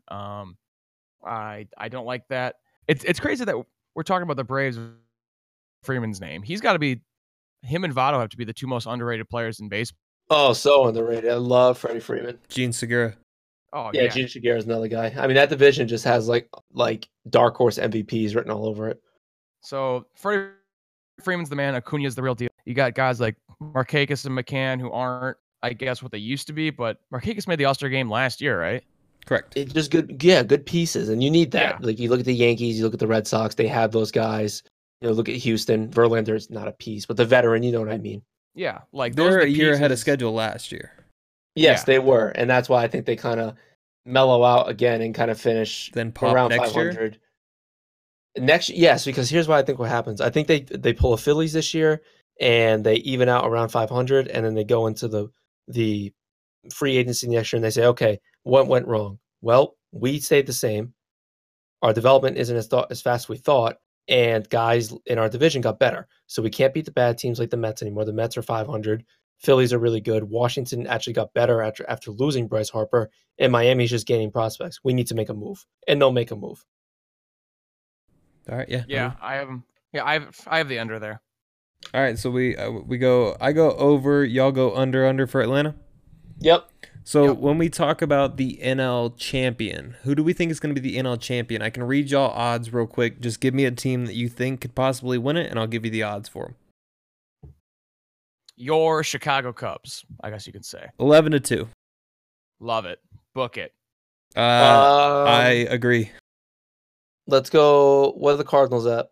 I don't like that. It's crazy that we're talking about the Braves. Freeman's name. He's got to be, him and Votto have to be the two most underrated players in baseball. Oh, so underrated. I love Freddie Freeman. Gene Segura. Oh yeah, Gene Segura is another guy. I mean, that division just has like dark horse MVPs written all over it. So Freddie Freeman's the man. Acuna's the real deal. You got guys like Markakis and McCann who aren't, I guess, what they used to be, but Markakis made the All-Star game last year, right? Correct. It's just good pieces, and you need that. Yeah. Like, you look at the Yankees, you look at the Red Sox, they have those guys. You know, look at Houston. Verlander's not a piece, but the veteran, you know what I mean. Yeah, like they're a year ahead of schedule last year. Yes, they were, and that's why I think they kind of mellow out again and kind of finish then pop around next 500. Yes, because here's what I think what happens. I think they pull a Phillies this year, and they even out around 500, and then they go into the free agency next year, and they say, okay, what went wrong? Well, we stayed the same. Our development isn't as fast as we thought, and guys in our division got better. So we can't beat the bad teams like the Mets anymore. The Mets are 500. Phillies are really good. Washington actually got better after losing Bryce Harper, and Miami's just gaining prospects. We need to make a move, and they'll make a move. All right, yeah. Yeah, I have them. Yeah, I have the under there. All right, so we go. I go over. Y'all go under for Atlanta. Yep. So when we talk about the NL champion, who do we think is going to be the NL champion? I can read y'all odds real quick. Just give me a team that you think could possibly win it, and I'll give you the odds for them. Your Chicago Cubs, I guess you could say. 11-2. Love it. Book it. I agree. Let's go. What are the Cardinals at?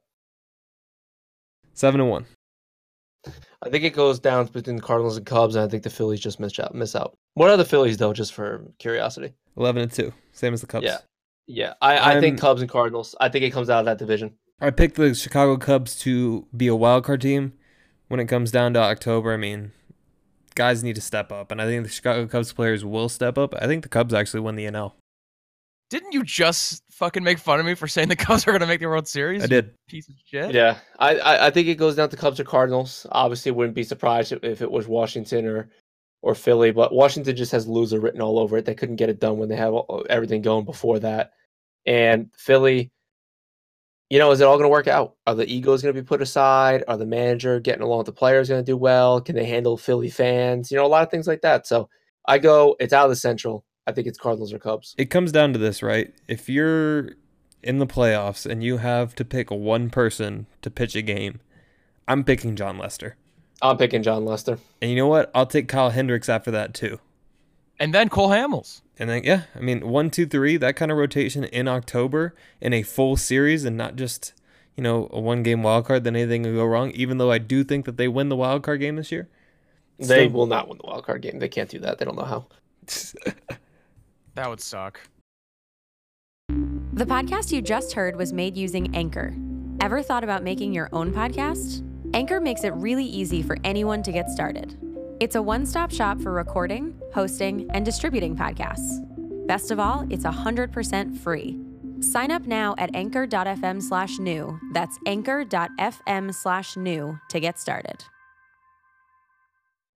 7-1. I think it goes down between the Cardinals and Cubs, and I think the Phillies just miss out. What are the Phillies, though, just for curiosity? 11-2. Same as the Cubs. Yeah. I think Cubs and Cardinals. I think it comes out of that division. I picked the Chicago Cubs to be a wild card team. When it comes down to October, I mean, guys need to step up, and I think the Chicago Cubs players will step up. I think the Cubs actually win the NL. Didn't you just fucking make fun of me for saying the Cubs are going to make the World Series? I did. Piece of shit. Yeah, I think it goes down to Cubs or Cardinals. Obviously, wouldn't be surprised if it was Washington or Philly, but Washington just has loser written all over it. They couldn't get it done when they had everything going before that. And Philly, is it all going to work out? Are the egos going to be put aside? Are the manager getting along with the players going to do well? Can they handle Philly fans? A lot of things like that. So I go, it's out of the Central. I think it's Cardinals or Cubs. It comes down to this, right? If you're in the playoffs and you have to pick one person to pitch a game, I'm picking Jon Lester. I'm picking Jon Lester. And you know what? I'll take Kyle Hendricks after that too. And then Cole Hamels. And then, 1, 2, 3, that kind of rotation in October in a full series and not just, a 1-game wild card, then anything will go wrong, even though I do think that they win the wild card game this year. They will not win the wild card game. They can't do that. They don't know how. That would suck. The podcast you just heard was made using Anchor. Ever thought about making your own podcast? Anchor makes it really easy for anyone to get started. It's a one-stop shop for recording, hosting, and distributing podcasts. Best of all, it's 100% free. Sign up now at anchor.fm/new. That's anchor.fm/new to get started.